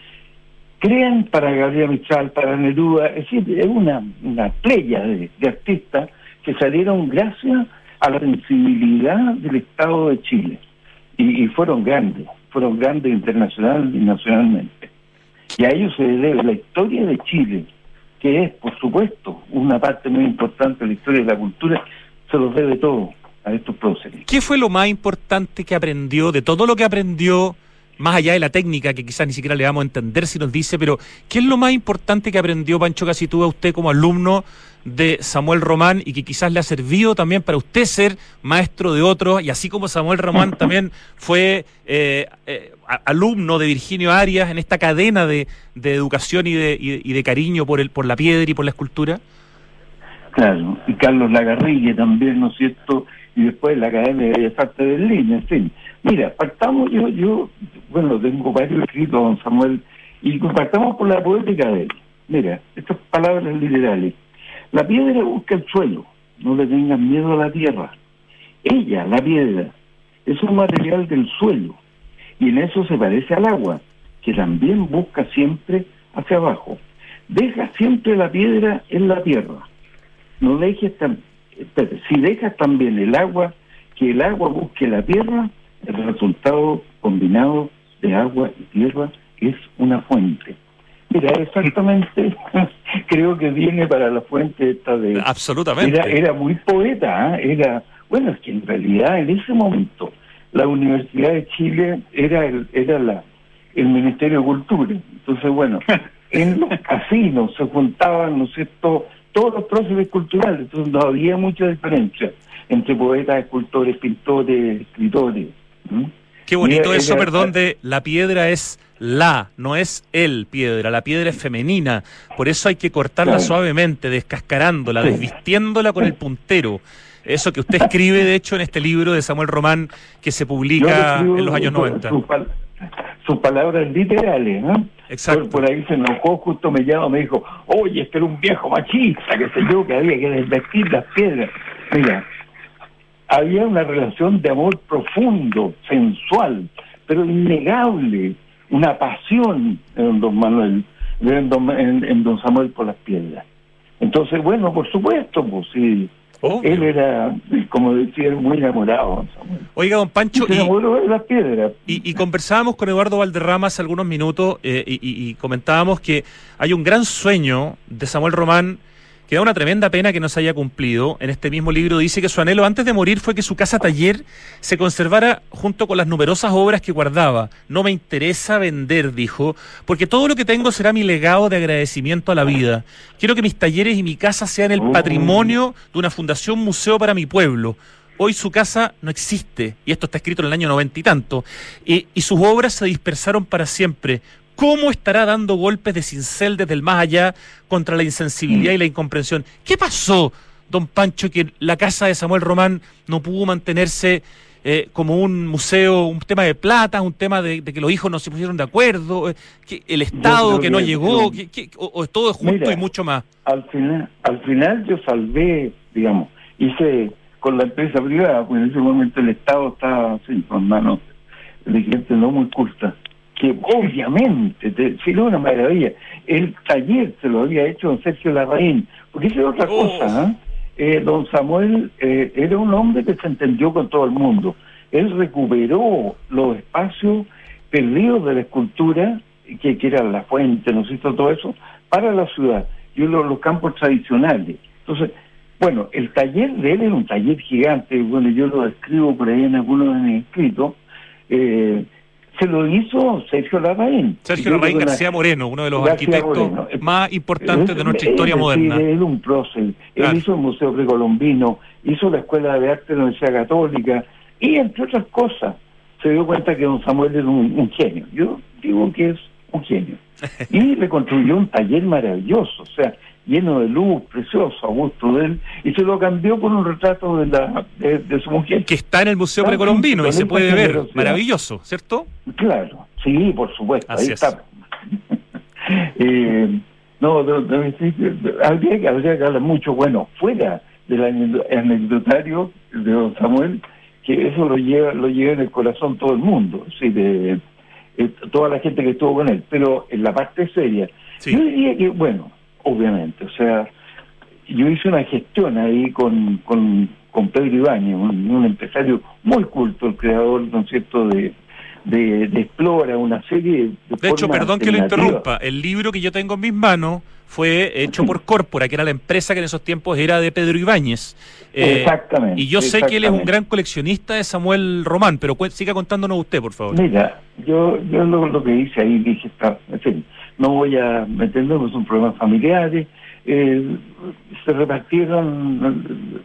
Crean para Gabriel Mistral, para Neruda, es decir, es una, una playa de, de artistas que salieron gracias a la sensibilidad del Estado de Chile. Y, y fueron grandes, fueron grandes internacional y nacionalmente. Y a ellos se debe la historia de Chile, que es, por supuesto, una parte muy importante de la historia de la cultura, se los debe todo a estos próceres. ¿Qué fue lo más importante que aprendió, de todo lo que aprendió más allá de la técnica, que quizás ni siquiera le vamos a entender si nos dice, pero ¿qué es lo más importante que aprendió Pancho Casitúa usted como alumno de Samuel Román y que quizás le ha servido también para usted ser maestro de otros, y así como Samuel Román también fue eh, eh, alumno de Virginio Arias en esta cadena de, de educación y de, y, y de cariño por el por la piedra y por la escultura? Claro, y Carlos Lagarrigue también, ¿no es cierto? Y después la Academia de Bellas Artes de Berlín, en fin. Mira, partamos, yo, yo, bueno, tengo varios escritos, don Samuel, y partamos por la poética de él. Mira, estas palabras literales. La piedra busca el suelo, no le tengas miedo a la tierra. Ella, la piedra, es un material del suelo, y en eso se parece al agua, que también busca siempre hacia abajo. Deja siempre la piedra en la tierra. No dejes tan, espérate, si dejas también el agua, que el agua busque la tierra, el resultado combinado de agua y tierra es una fuente. Mira, exactamente, creo que viene para la fuente esta de... Absolutamente. Era, era muy poeta, ¿eh? Era, bueno, es que en realidad en ese momento la Universidad de Chile era el, era la el Ministerio de Cultura. Entonces, bueno, en los casinos se juntaban, ¿no es cierto?, todos los próceres culturales, entonces no había mucha diferencia entre poetas, escultores, pintores, escritores. ¿Mm? Qué bonito era, eso, era, perdón, de la piedra es la, no es el piedra, la piedra es femenina, por eso hay que cortarla claro. suavemente, descascarándola, Sí. desvistiéndola con el puntero. Eso que usted escribe, de hecho, en este libro de Samuel Román, que se Yo publica escribo en los años su- noventa. Sus, pal- sus palabras literales, ¿no? Exacto. Por, por ahí se enojó, justo me llama, me dijo, oye, este era un viejo machista, que sé yo, que había que desvestir las piedras. Mira, había una relación de amor profundo, sensual, pero innegable, una pasión en don Manuel, en don, en, en don Samuel por las piedras. Entonces, bueno, por supuesto, pues sí, Obvio. él era, como decía, muy enamorado, don Samuel. Oiga, don Pancho, Se y, enamoró de las piedras. y, y conversábamos con Eduardo Valderrama hace algunos minutos eh, y, y- y comentábamos que hay un gran sueño de Samuel Román que da una tremenda pena que no se haya cumplido. En este mismo libro dice que su anhelo antes de morir fue que su casa taller se conservara junto con las numerosas obras que guardaba. No me interesa vender, dijo, porque todo lo que tengo será mi legado de agradecimiento a la vida. Quiero que mis talleres y mi casa sean el Oh. patrimonio de una fundación museo para mi pueblo. Hoy su casa no existe, y esto está escrito en el año noventa y tanto, y, y sus obras se dispersaron para siempre. ¿Cómo estará dando golpes de cincel desde el más allá contra la insensibilidad y la incomprensión? ¿Qué pasó, don Pancho, que la casa de Samuel Román no pudo mantenerse eh, como un museo, un tema de plata, un tema de, de que los hijos no se pusieron de acuerdo, eh, que el Estado creo que no que- llegó, que- que, que- o, o todo es junto Mira, y mucho más? Al final, al final yo salvé, digamos, hice con la empresa privada, pues en ese momento el Estado estaba así, con manos de gente no muy culta, que obviamente, te, sí, era una maravilla. El taller se lo había hecho don Sergio Larraín, porque esa es otra Oh. cosa, ¿eh? Eh, don Samuel eh, era un hombre que se entendió con todo el mundo. Él recuperó los espacios perdidos de la escultura, que, que era la fuente, ¿no es cierto?, todo eso, para la ciudad, y los, los campos tradicionales. Entonces, bueno, el taller de él era un taller gigante, bueno, yo lo describo por ahí en algunos de mis escritos, eh, se lo hizo Sergio Larraín. Sergio Yo Larraín creo que García una- Moreno, uno de los García arquitectos Moreno. más importantes de nuestra Es- historia es decir, moderna. Él un prócer. Él Claro. hizo el Museo Precolombino, hizo la Escuela de Arte de la Universidad Católica, y entre otras cosas, se dio cuenta que don Samuel era un, un genio. Yo digo que es un genio. Y le construyó un taller maravilloso, o sea, lleno de luz, precioso, a gusto de él, y se lo cambió por un retrato de la de, de su mujer. Que está en el Museo Ah, Precolombino sí, y se con puede esta ver. generosidad. Maravilloso, ¿cierto? Claro, sí, por supuesto, Así ahí es. está. eh, no, de- de- de- habría, que, habría que hablar mucho, bueno, fuera del ane- anecdotario de don Samuel, que eso lo lleva lo lleva en el corazón todo el mundo, sí, de, de toda la gente que estuvo con él, pero en la parte seria, Sí. yo diría que, bueno, obviamente, o sea, yo hice una gestión ahí con, con, con Pedro Ibáñez, un, un empresario muy culto, el creador, ¿no es cierto?, de, de, de Explora, una serie de De hecho, formas perdón que lo alternativas. interrumpa, el libro que yo tengo en mis manos fue hecho por Córpora, que era la empresa que en esos tiempos era de Pedro Ibáñez. Eh, Exactamente. Y yo sé que él es un exactamente. gran coleccionista de Samuel Román, pero cu- siga contándonos usted, por favor. Mira, yo yo lo, lo que hice ahí dije, está, en fin, no voy a meterme, no son problemas familiares, eh, se repartieron,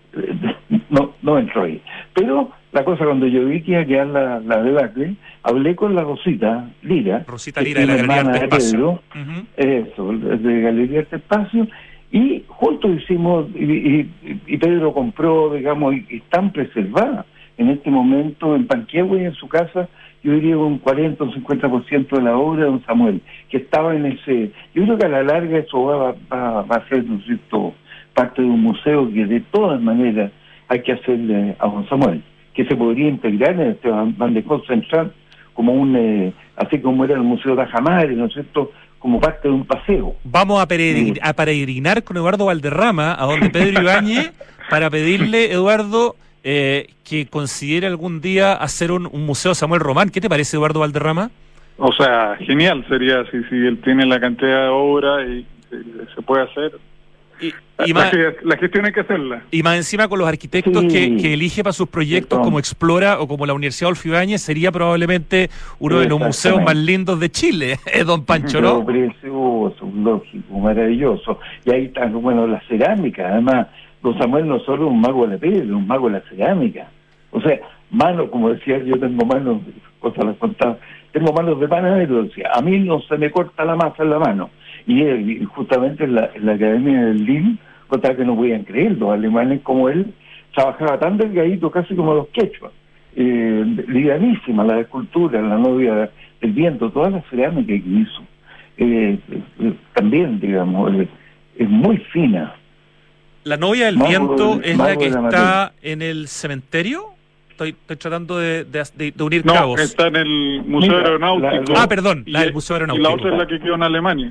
no no entró ahí. Pero la cosa, cuando yo vi que iba a quedar la, la debacle, hablé con la Rosita Lira, Rosita Lira de la Galería hermana Arte de Espacio. Pedro, Uh-huh. eso, de Galería Arte Espacio, y juntos hicimos, y, y, y Pedro compró, digamos, y, y están preservadas en este momento en Panquehue y en su casa, yo diría un cuarenta o cincuenta por ciento de la obra de don Samuel, que estaba en ese... Yo creo que a la larga eso va, va, va a ser, ¿no es cierto?, parte de un museo que de todas maneras hay que hacerle a don Samuel, que se podría integrar en este bandejón central como un, eh, así como era el Museo de Ajamare, ¿no es cierto?, como parte de un paseo. Vamos a, peregrin- a peregrinar con Eduardo Valderrama a donde Pedro Ibáñez para pedirle, Eduardo, eh, que considere algún día hacer un, un museo Samuel Román. ¿Qué te parece, Eduardo Valderrama? O sea, genial sería si, si él tiene la cantidad de obra y se, se puede hacer. Y, La, y, más, la gestión hay que hacerla. y más encima con los arquitectos Sí. que, que elige para sus proyectos, como Explora o como la Universidad Adolfo Ibáñez, sería probablemente uno de los museos más lindos de Chile, eh, don Pancho, ¿no? Precioso, lógico, maravilloso. Y ahí está, bueno, la cerámica. Además, don Samuel no solo un mago de la piedra, un mago de la cerámica. O sea, mano, como decía, yo tengo manos, cosas las contaba, tengo manos de panadero, decía, a mí no se me corta la masa en la mano. Y, él, y justamente en la, en la Academia del L I M, contaba que no podían creer, los alemanes como él, trabajaba tan delgadito, casi como los quechuas. Eh, livianísima la escultura, la novia del viento, toda la cerámica que hizo. Eh, eh, también, digamos, eh, es muy fina. La novia del Mago viento del- es la Mago que de la está materia. en el cementerio. Estoy, estoy tratando de, de, de- de unir No, cabos. está en el Museo Mira, Aeronáutico. la- Ah, perdón, la Y- del Museo Y la Aeronáutico. otra es la que quedó en Alemania.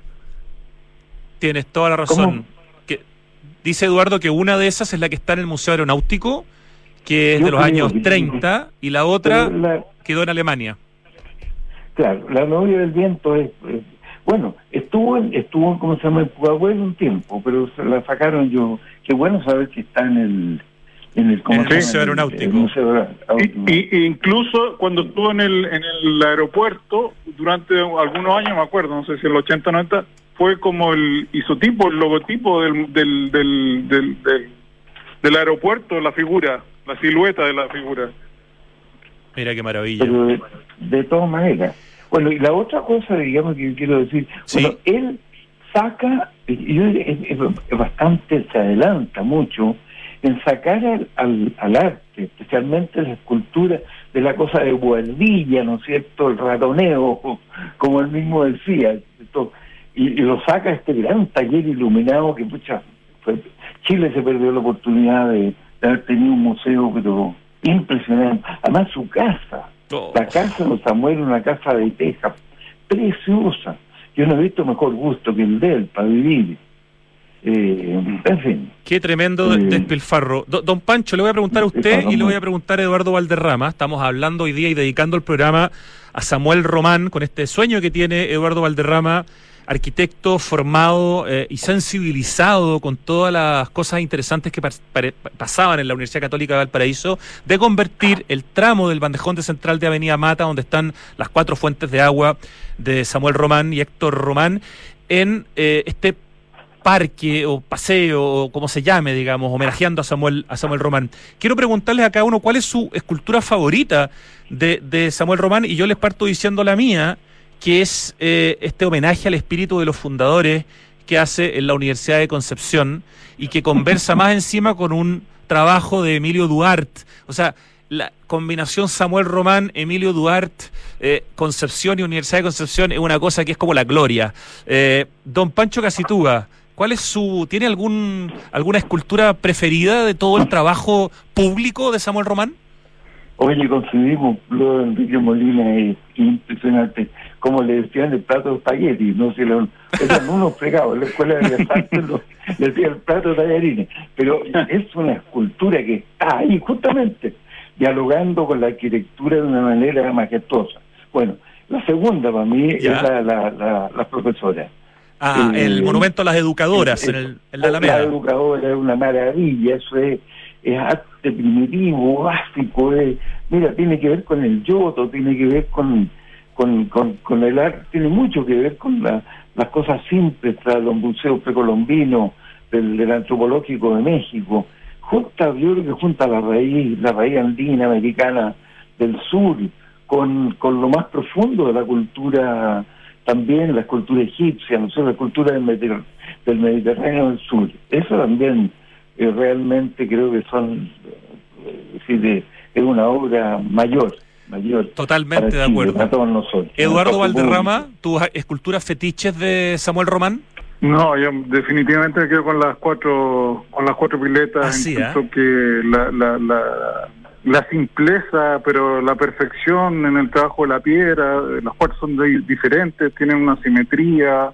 Tienes toda la razón. ¿Cómo? Que, dice Eduardo que una de esas es la que está en el Museo Aeronáutico, que es Yo de los creo años que- treinta, y la otra Pero la- quedó en Alemania. Claro, la novia del viento es, es- bueno, estuvo en, estuvo en, ¿cómo se llama?, en Pudahuel un tiempo, pero se la sacaron. Yo, qué bueno saber que está en el, en el, ¿cómo En el se Museo llama? Aeronáutico. El Museo Aeronáutico. Y, y- y incluso cuando estuvo en el en el aeropuerto, durante algunos años, me acuerdo, no sé si en el ochenta, noventa, fue como el isotipo, el logotipo del del, del, del, del, del aeropuerto, la figura, la silueta de la figura. Mira qué maravilla. Pero de, de todas maneras. Bueno, y la otra cosa, digamos, que yo quiero decir, Sí. bueno, él saca, y yo- es, es- es bastante, se adelanta mucho en sacar al, al, al arte, especialmente la escultura, de la cosa de Buendía, ¿no es cierto?, el ratoneo, como él mismo decía, esto, y, y lo saca a este gran taller iluminado que, pucha, fue- Chile se perdió la oportunidad de, de haber tenido un museo, pero impresionante. Además, su casa, Oh. la casa de Samuel, una casa de teja, preciosa. Yo no he visto mejor gusto que el de él para vivir. Eh, en fin. Qué tremendo Eh, despilfarro. Do- don Pancho, le voy a preguntar a usted despilfarro y le voy a mucho. preguntar a Eduardo Valderrama. Estamos hablando hoy día y dedicando el programa a Samuel Román, con este sueño que tiene Eduardo Valderrama, arquitecto formado eh, y sensibilizado con todas las cosas interesantes que pas- pare- pasaban en la Universidad Católica de Valparaíso, de convertir el tramo del bandejón de central de Avenida Mata, donde están las cuatro fuentes de agua de Samuel Román y Héctor Román, en eh, este parque o paseo o como se llame, digamos, homenajeando a Samuel a Samuel Román. Quiero preguntarles a cada uno cuál es su escultura favorita de, de Samuel Román, y yo les parto diciendo la mía, que es eh, este homenaje al espíritu de los fundadores que hace en la Universidad de Concepción y que conversa más encima con un trabajo de Emilio Duarte. O sea, la combinación Samuel Román, Emilio Duarte, eh, Concepción y Universidad de Concepción es una cosa que es como la gloria. Eh, don Pancho Casituga, ¿cuál es su, tiene algún alguna escultura preferida de todo el trabajo público de Samuel Román? Oye, conseguimos lo de Enrique Molina, es impresionante. Como le decían el plato de espagueti, no sé, lo, eran unos fregados. En la escuela de Bellas Artes lo- le decían el plato de tallarines. Pero es una escultura que está ahí, justamente, dialogando con la arquitectura de una manera majestuosa. Bueno, la segunda para mí Ya. es la, la, la, la profesora. Ah, Eh, el monumento a las educadoras en, el, en la Alameda. La educadora es una maravilla, eso es, es, arte primitivo, básico. Eh. Mira, tiene que ver con el yoto, tiene que ver con, con, con, con el arte, tiene mucho que ver con la, las cosas simples, tras los museos precolombinos, del, del antropológico de México. Junta, yo creo que junta la raíz, la raíz andina, americana del sur, con, con lo más profundo de la cultura, también la cultura egipcia, no sé, la cultura del, Mediter- del Mediterráneo del sur. Eso también eh, realmente creo que son, eh, sí, de, es una obra mayor, mayor. Totalmente para de Chile, acuerdo. para todos nosotros. Eduardo Para Valderrama, ¿tus esculturas fetiches de Samuel Román? No, yo definitivamente me quedo con las cuatro, con las cuatro piletas. Así, Incluso ¿eh? que la, la, la, la simpleza, pero la perfección en el trabajo de la piedra, las cuatro son de, diferentes, tienen una simetría,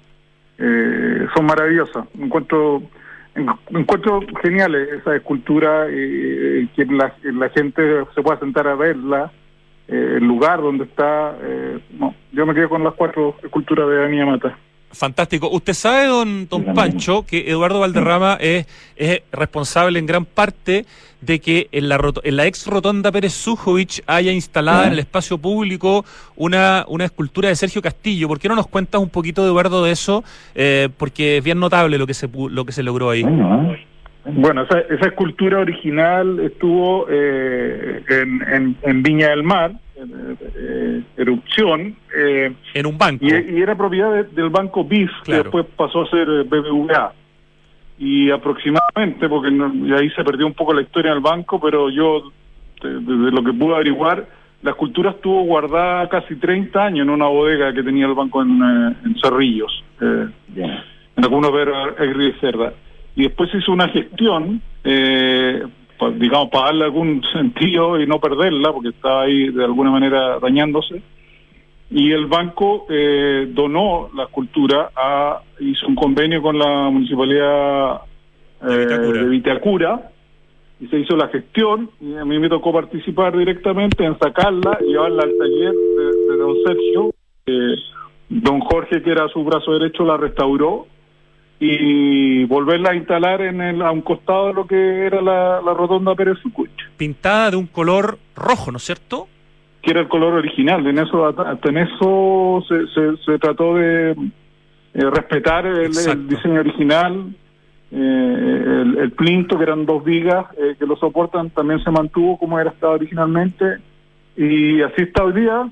eh, son maravillosas. Encuentro, en, encuentro geniales esas esculturas, eh, que la, la gente se pueda sentar a verla, eh, el lugar donde está. Eh, no, yo me quedo con las cuatro esculturas de Dani Mata. Fantástico. Usted sabe, don, don Pancho, que Eduardo Valderrama es, es responsable en gran parte de que en la, roto, en la ex rotonda Pérez Zújovich haya instalada en el espacio público una, una escultura de Sergio Castillo. ¿Por qué no nos cuentas un poquito, Eduardo, de eso? Eh, porque es bien notable lo que se lo que se logró ahí. Bueno, esa, esa escultura original estuvo eh, en, en, en Viña del Mar, en, eh, erupción. Eh, en un banco. Y, y era propiedad de, del banco B I F, claro, que después pasó a ser B B V A. Y aproximadamente, porque no, y ahí se perdió un poco la historia del banco, pero yo, desde de lo que pude averiguar, la escultura estuvo guardada casi treinta años en una bodega que tenía el banco en, eh, en Cerrillos, eh, yeah. en algunos ver Agri de Cerda. Y después se hizo una gestión, eh, pa, digamos, para darle algún sentido y no perderla, porque estaba ahí de alguna manera dañándose. Y el banco eh, donó la escultura, a, hizo un convenio con la municipalidad eh, de, Vitacura. de Vitacura, y se hizo la gestión, y a mí me tocó participar directamente en sacarla y llevarla al taller de, de don Sergio. Eh, don Jorge, que era su brazo derecho, la restauró, y volverla a instalar en el, a un costado de lo que era la, la rotonda Pérez Zújovich. Pintada de un color rojo, ¿no es cierto? Que era el color original. En eso, hasta en eso se, se, se trató de eh, respetar el, el diseño original. Eh, el, el plinto, que eran dos vigas eh, que lo soportan, también se mantuvo como era estado originalmente, y así está hoy día,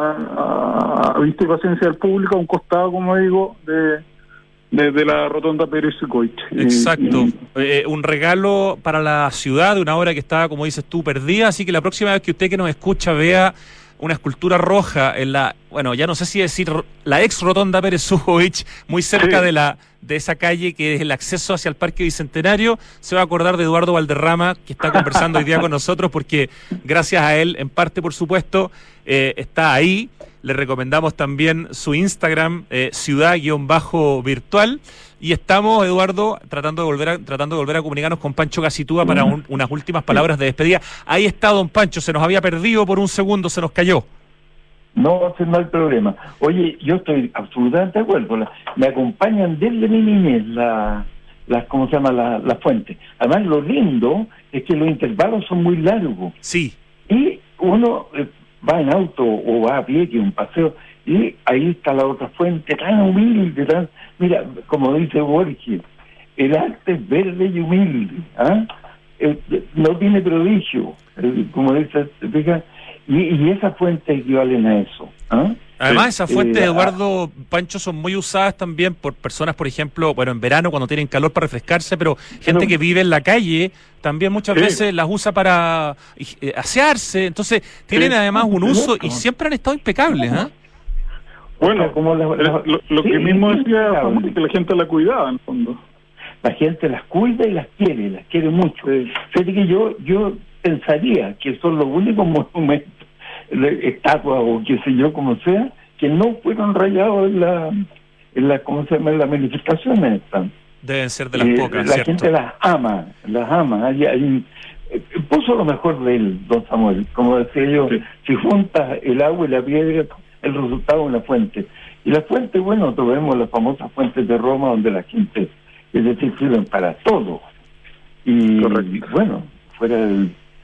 a, a, a vista y paciencia del público, a un costado, como digo, de desde la rotonda Pérez Zújovich. Exacto. Y, y... Eh, un regalo para la ciudad de una obra que estaba, como dices tú, perdida. Así que la próxima vez que usted que nos escucha vea una escultura roja en la, bueno, ya no sé si decir la ex rotonda Pérez Zújovich, muy cerca sí. de la de esa calle que es el acceso hacia el Parque Bicentenario, se va a acordar de Eduardo Valderrama, que está conversando hoy día con nosotros, porque gracias a él, en parte por supuesto, eh, está ahí. Le recomendamos también su Instagram, eh, ciudad-virtual, y estamos, Eduardo, tratando de volver a, tratando de volver a comunicarnos con Pancho Gacitúa para un, unas últimas palabras de despedida. Ahí está don Pancho, se nos había perdido por un segundo, se nos cayó. No, no hay problema. Oye, yo estoy absolutamente de acuerdo. La, me acompañan desde mi niñez las, la, ¿cómo se llama? Las la fuentes. Además, lo lindo es que los intervalos son muy largos. Sí. Y uno eh, va en auto o va a pie, que es un paseo, y ahí está la otra fuente tan humilde, tan... Mira, como dice Borges, el arte es verde y humilde, ¿ah? Eh, no tiene prodigio, eh, como dice, fíjate. Y, y esas fuentes equivalen a eso. ¿eh? Además, esas fuentes, eh, Eduardo, Pancho, son muy usadas también por personas, por ejemplo, bueno, en verano cuando tienen calor para refrescarse, pero gente pero, que vive en la calle también muchas sí. veces las usa para eh, asearse. Entonces, tienen sí. además un uso y siempre han estado impecables. ¿eh? Bueno, como la, la, lo, lo sí, que mismo decía, claro, que la gente la cuidaba, en el fondo. La gente las cuida y las quiere, las quiere mucho. Sí. Fíjate que yo... yo pensaría que son los únicos monumentos, estatuas o qué sé yo, como sea, que no fueron rayados en la, en la ¿cómo se llama? En las manifestaciones. Deben ser de las eh, pocas, La ¿cierto? gente las ama, las ama. Hay, hay, eh, puso lo mejor de él, don Samuel. Como decía yo, sí. si juntas el agua y la piedra, el resultado es una fuente. Y la fuente, bueno, tuvimos las famosas fuentes de Roma, donde la gente, es decir, sirven para todo. Y Correcto. bueno, fuera del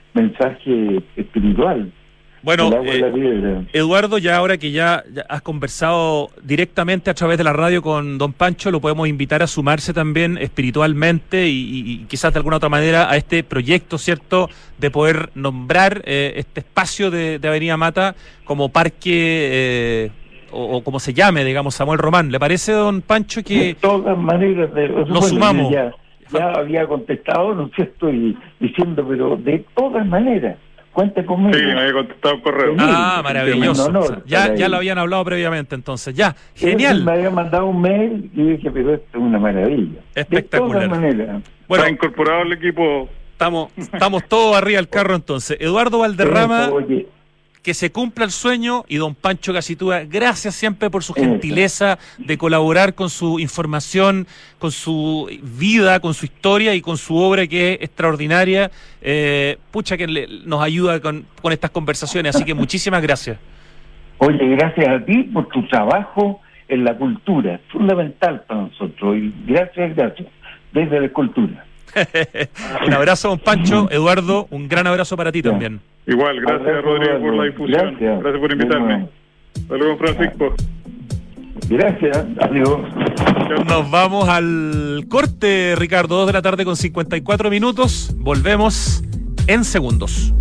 mensaje espiritual. Bueno, El agua es la eh, piedra. Eduardo, ya ahora que ya, ya has conversado directamente a través de la radio con don Pancho, lo podemos invitar a sumarse también espiritualmente y, y, y quizás de alguna otra manera a este proyecto, ¿cierto?, de poder nombrar eh, este espacio de, de Avenida Mata como parque, eh, o, o como se llame, digamos, Samuel Román. ¿Le parece, don Pancho, que De todas maneras, de, nos bueno, sumamos? Ya, ya había contestado, no sé, estoy diciendo, pero de todas maneras, cuente conmigo. Sí, me había contestado el correo. Ah, maravilloso. Un honor O sea, ya, estar ya ahí. lo habían hablado previamente, entonces. Ya, Él genial. me había mandado un mail y dije, pero esto es una maravilla. Espectacular. De todas maneras. Bueno, Está incorporado al equipo. estamos, estamos todos arriba del carro entonces. Eduardo Valderrama, Oye, que se cumpla el sueño, y don Pancho Casitúa, gracias siempre por su Eso. gentileza de colaborar con su información, con su vida, con su historia y con su obra, que es extraordinaria. Eh, pucha que le- nos ayuda con, con estas conversaciones, así que muchísimas gracias. Oye, gracias a ti por tu trabajo en la cultura. Es fundamental para nosotros. Y gracias, gracias. Desde la cultura. Un abrazo, don Pancho. Eduardo, un gran abrazo para ti Ya. también. Igual, gracias Abrazo, Rodrigo por la Eduardo. difusión. Gracias. Gracias por invitarme. Bueno. Saludos, Francisco. Gracias. Adiós. Nos vamos al corte, Ricardo. Dos de la tarde con cincuenta y cuatro minutos. Volvemos en segundos.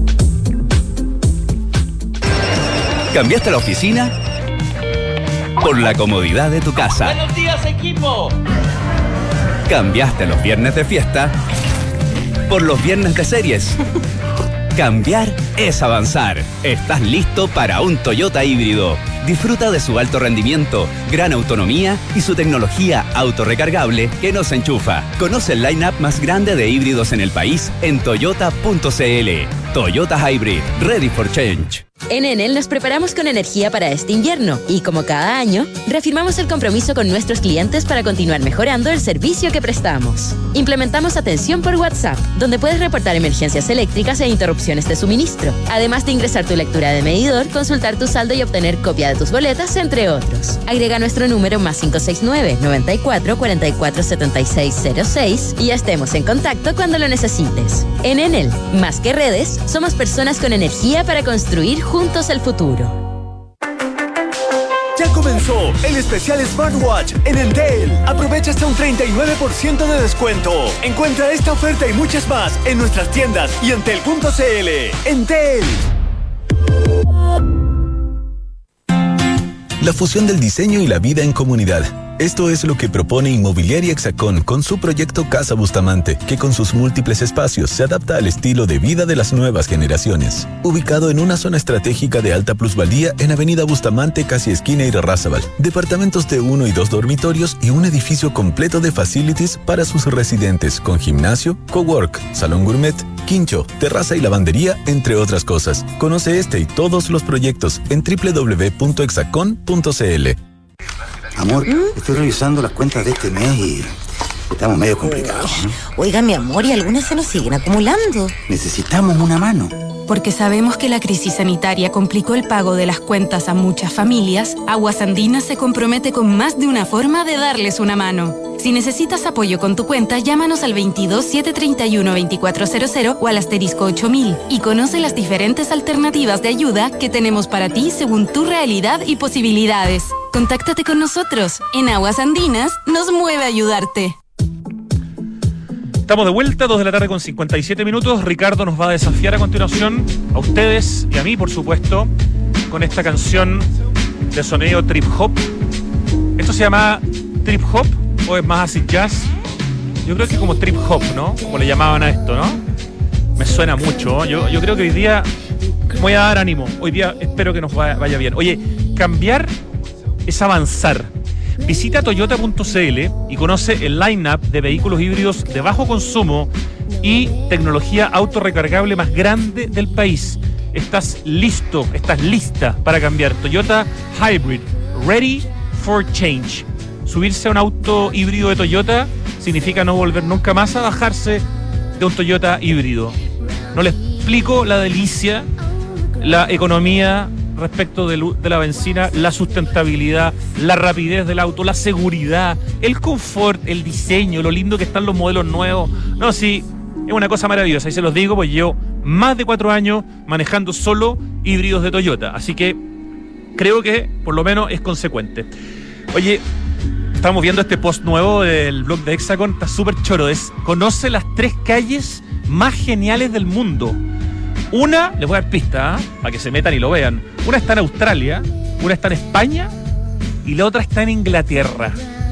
¿Cambiaste la oficina? Por la comodidad de tu casa. ¡Buenos días, equipo! ¿Cambiaste los viernes de fiesta? Por los viernes de series. Cambiar es avanzar. Estás listo para un Toyota híbrido. Disfruta de su alto rendimiento, gran autonomía y su tecnología autorrecargable que no se enchufa. Conoce el line-up más grande de híbridos en el país en toyota punto c l. Toyota Hybrid, ready for change. En Enel nos preparamos con energía para este invierno y, como cada año, reafirmamos el compromiso con nuestros clientes para continuar mejorando el servicio que prestamos. Implementamos atención por WhatsApp, donde puedes reportar emergencias eléctricas e interrupciones de suministro, además de ingresar tu lectura de medidor, consultar tu saldo y obtener copia de tus boletas, entre otros. Agrega nuestro número más cinco seis nueve, noventa y cuatro, cuarenta y cuatro, setenta y seis cero seis y estemos en contacto cuando lo necesites. En Enel, más que redes, somos personas con energía para construir juntos el futuro. Ya comenzó el especial Smartwatch en Entel. Aprovecha hasta un treinta y nueve por ciento de descuento. Encuentra esta oferta y muchas más en nuestras tiendas y entel punto c l. Entel. La fusión del diseño y la vida en comunidad. Esto es lo que propone Inmobiliaria Hexacón con su proyecto Casa Bustamante, que con sus múltiples espacios se adapta al estilo de vida de las nuevas generaciones. Ubicado en una zona estratégica de alta plusvalía en Avenida Bustamante, casi esquina Irarrázaval. Departamentos de uno y dos dormitorios y un edificio completo de facilities para sus residentes, con gimnasio, cowork, salón gourmet, quincho, terraza y lavandería, entre otras cosas. Conoce este y todos los proyectos en doble u doble u doble u punto hexacon punto c l. Amor, estoy revisando las cuentas de este mes y estamos medio complicados, ¿no? Oiga, mi amor, y algunas se nos siguen acumulando. Necesitamos una mano. Porque sabemos que la crisis sanitaria complicó el pago de las cuentas a muchas familias, Aguas Andinas se compromete con más de una forma de darles una mano. Si necesitas apoyo con tu cuenta, llámanos al veintidós, setecientos treinta y uno, veinticuatro cero cero o al asterisco ocho mil y conoce las diferentes alternativas de ayuda que tenemos para ti según tu realidad y posibilidades. Contáctate con nosotros. En Aguas Andinas nos mueve a ayudarte. Estamos de vuelta, dos de la tarde con cincuenta y siete minutos. Ricardo nos va a desafiar a continuación, a ustedes y a mí, por supuesto, con esta canción de sonido trip hop. ¿Esto se llama trip hop o es más así jazz? Yo creo que es como trip hop, ¿no? Como le llamaban a esto, ¿no? Me suena mucho. Yo, yo creo que hoy día voy a dar ánimo. Hoy día espero que nos vaya, vaya bien. Oye, cambiar es avanzar. Visita toyota punto c l y conoce el line-up de vehículos híbridos de bajo consumo y tecnología autorrecargable más grande del país. Estás listo, estás lista para cambiar. Toyota Hybrid, ready for change. Subirse a un auto híbrido de Toyota significa no volver nunca más a bajarse de un Toyota híbrido. No le explico la delicia, la economía respecto de, de la benzina, la sustentabilidad, la rapidez del auto, la seguridad, el confort, el diseño, lo lindo que están los modelos nuevos. No, sí, es una cosa maravillosa y se los digo, pues yo más de cuatro años manejando solo híbridos de Toyota. Así que creo que por lo menos es consecuente. Oye, estamos viendo este post nuevo del blog de Hexacon, está súper choro. Es, conoce las tres calles más geniales del mundo. Una, les voy a dar pista, ¿eh? Para que se metan y lo vean. Una está en Australia, una está en España y la otra está en Inglaterra.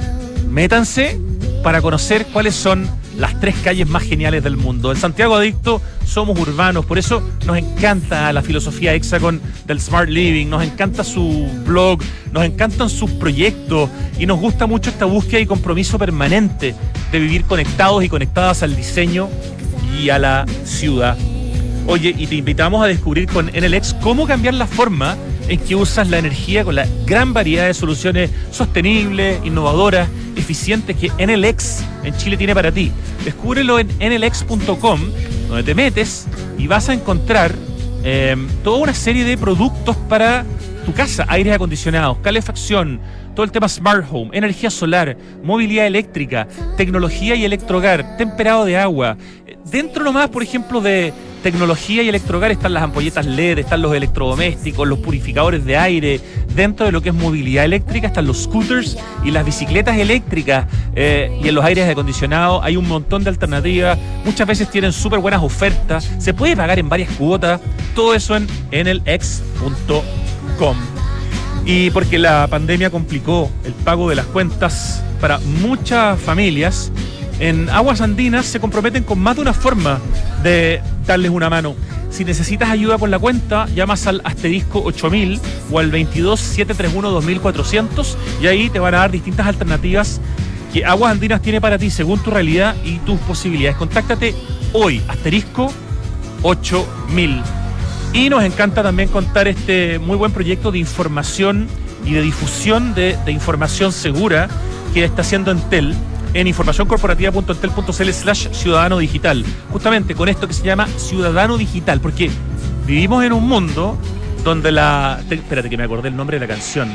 Métanse para conocer cuáles son las tres calles más geniales del mundo. En Santiago Adicto somos urbanos, por eso nos encanta la filosofía Hexacon del Smart Living, nos encanta su blog, nos encantan sus proyectos y nos gusta mucho esta búsqueda y compromiso permanente de vivir conectados y conectadas al diseño y a la ciudad. Oye, y te invitamos a descubrir con Enel-X cómo cambiar la forma en que usas la energía con la gran variedad de soluciones sostenibles, innovadoras, eficientes que Enel-X en Chile tiene para ti. Descúbrelo en enel x punto com, donde te metes y vas a encontrar eh, toda una serie de productos para tu casa: aires acondicionados, calefacción, todo el tema Smart Home, energía solar, movilidad eléctrica, tecnología y electrohogar, temperado de agua. Dentro nomás, por ejemplo, de tecnología y electrohogar están las ampolletas L E D, están los electrodomésticos, los purificadores de aire. Dentro de lo que es movilidad eléctrica están los scooters y las bicicletas eléctricas, eh, y en los aires acondicionados hay un montón de alternativas. Muchas veces tienen súper buenas ofertas, se puede pagar en varias cuotas. Todo eso en enel x punto com. Y porque la pandemia complicó el pago de las cuentas para muchas familias, en Aguas Andinas se comprometen con más de una forma de darles una mano. Si necesitas ayuda con la cuenta, llamas al asterisco ocho mil o al veintidós setecientos treinta y uno dos mil cuatrocientos y ahí te van a dar distintas alternativas que Aguas Andinas tiene para ti según tu realidad y tus posibilidades. Contáctate hoy, asterisco ocho mil. Y nos encanta también contar este muy buen proyecto de información y de difusión de, de información segura que está haciendo Entel en información corporativa punto entel punto c l slash ciudadano digital. Justamente con esto que se llama Ciudadano Digital, porque vivimos en un mundo donde la... Te, espérate que me acordé el nombre de la canción.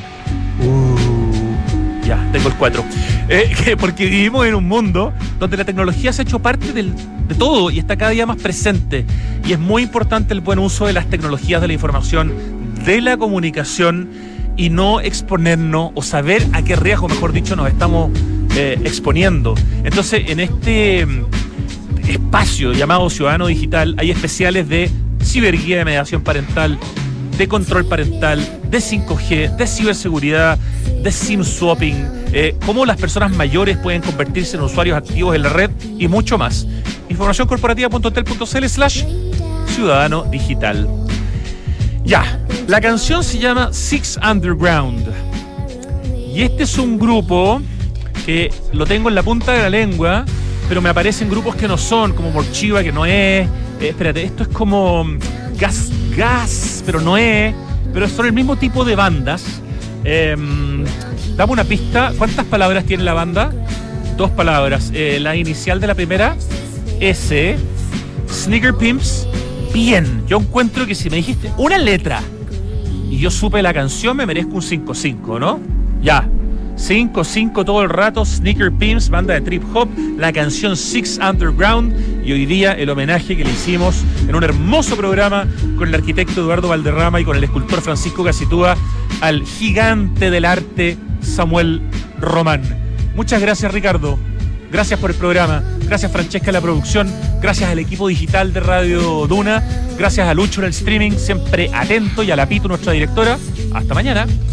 Uh, ya, tengo el cuatro. Eh, que porque vivimos en un mundo donde la tecnología se ha hecho parte del, de todo y está cada día más presente. Y es muy importante el buen uso de las tecnologías de la información, de la comunicación, y no exponernos o saber a qué riesgo, mejor dicho, nos estamos eh, exponiendo. Entonces, en este espacio llamado Ciudadano Digital hay especiales de ciberguía de mediación parental, de control parental, de cinco G, de ciberseguridad, de SIM swapping, eh, cómo las personas mayores pueden convertirse en usuarios activos en la red y mucho más. información corporativa punto entel punto c l slash ciudadano digital. Ya, la canción se llama Six Underground y este es un grupo que lo tengo en la punta de la lengua, pero me aparecen grupos que no son, como Morchiva, que no es, eh, espérate, esto es como Gas Gas, pero no es, pero son el mismo tipo de bandas. Eh, dame una pista, ¿cuántas palabras tiene la banda? Dos palabras, eh, la inicial de la primera, S, Sneaker Pimps. Bien, yo encuentro que si me dijiste una letra y yo supe la canción, me merezco un cinco cinco, ¿no? Ya, cinco cinco todo el rato. Sneaker Pimps, banda de trip hop, la canción Six Underground, y hoy día el homenaje que le hicimos en un hermoso programa con el arquitecto Eduardo Valderrama y con el escultor Francisco Casitúa al gigante del arte Samuel Román. Muchas gracias, Ricardo. Gracias por el programa, gracias Francesca en la producción, gracias al equipo digital de Radio Duna, gracias a Lucho en el streaming, siempre atento, y a la Pitu, nuestra directora. Hasta mañana.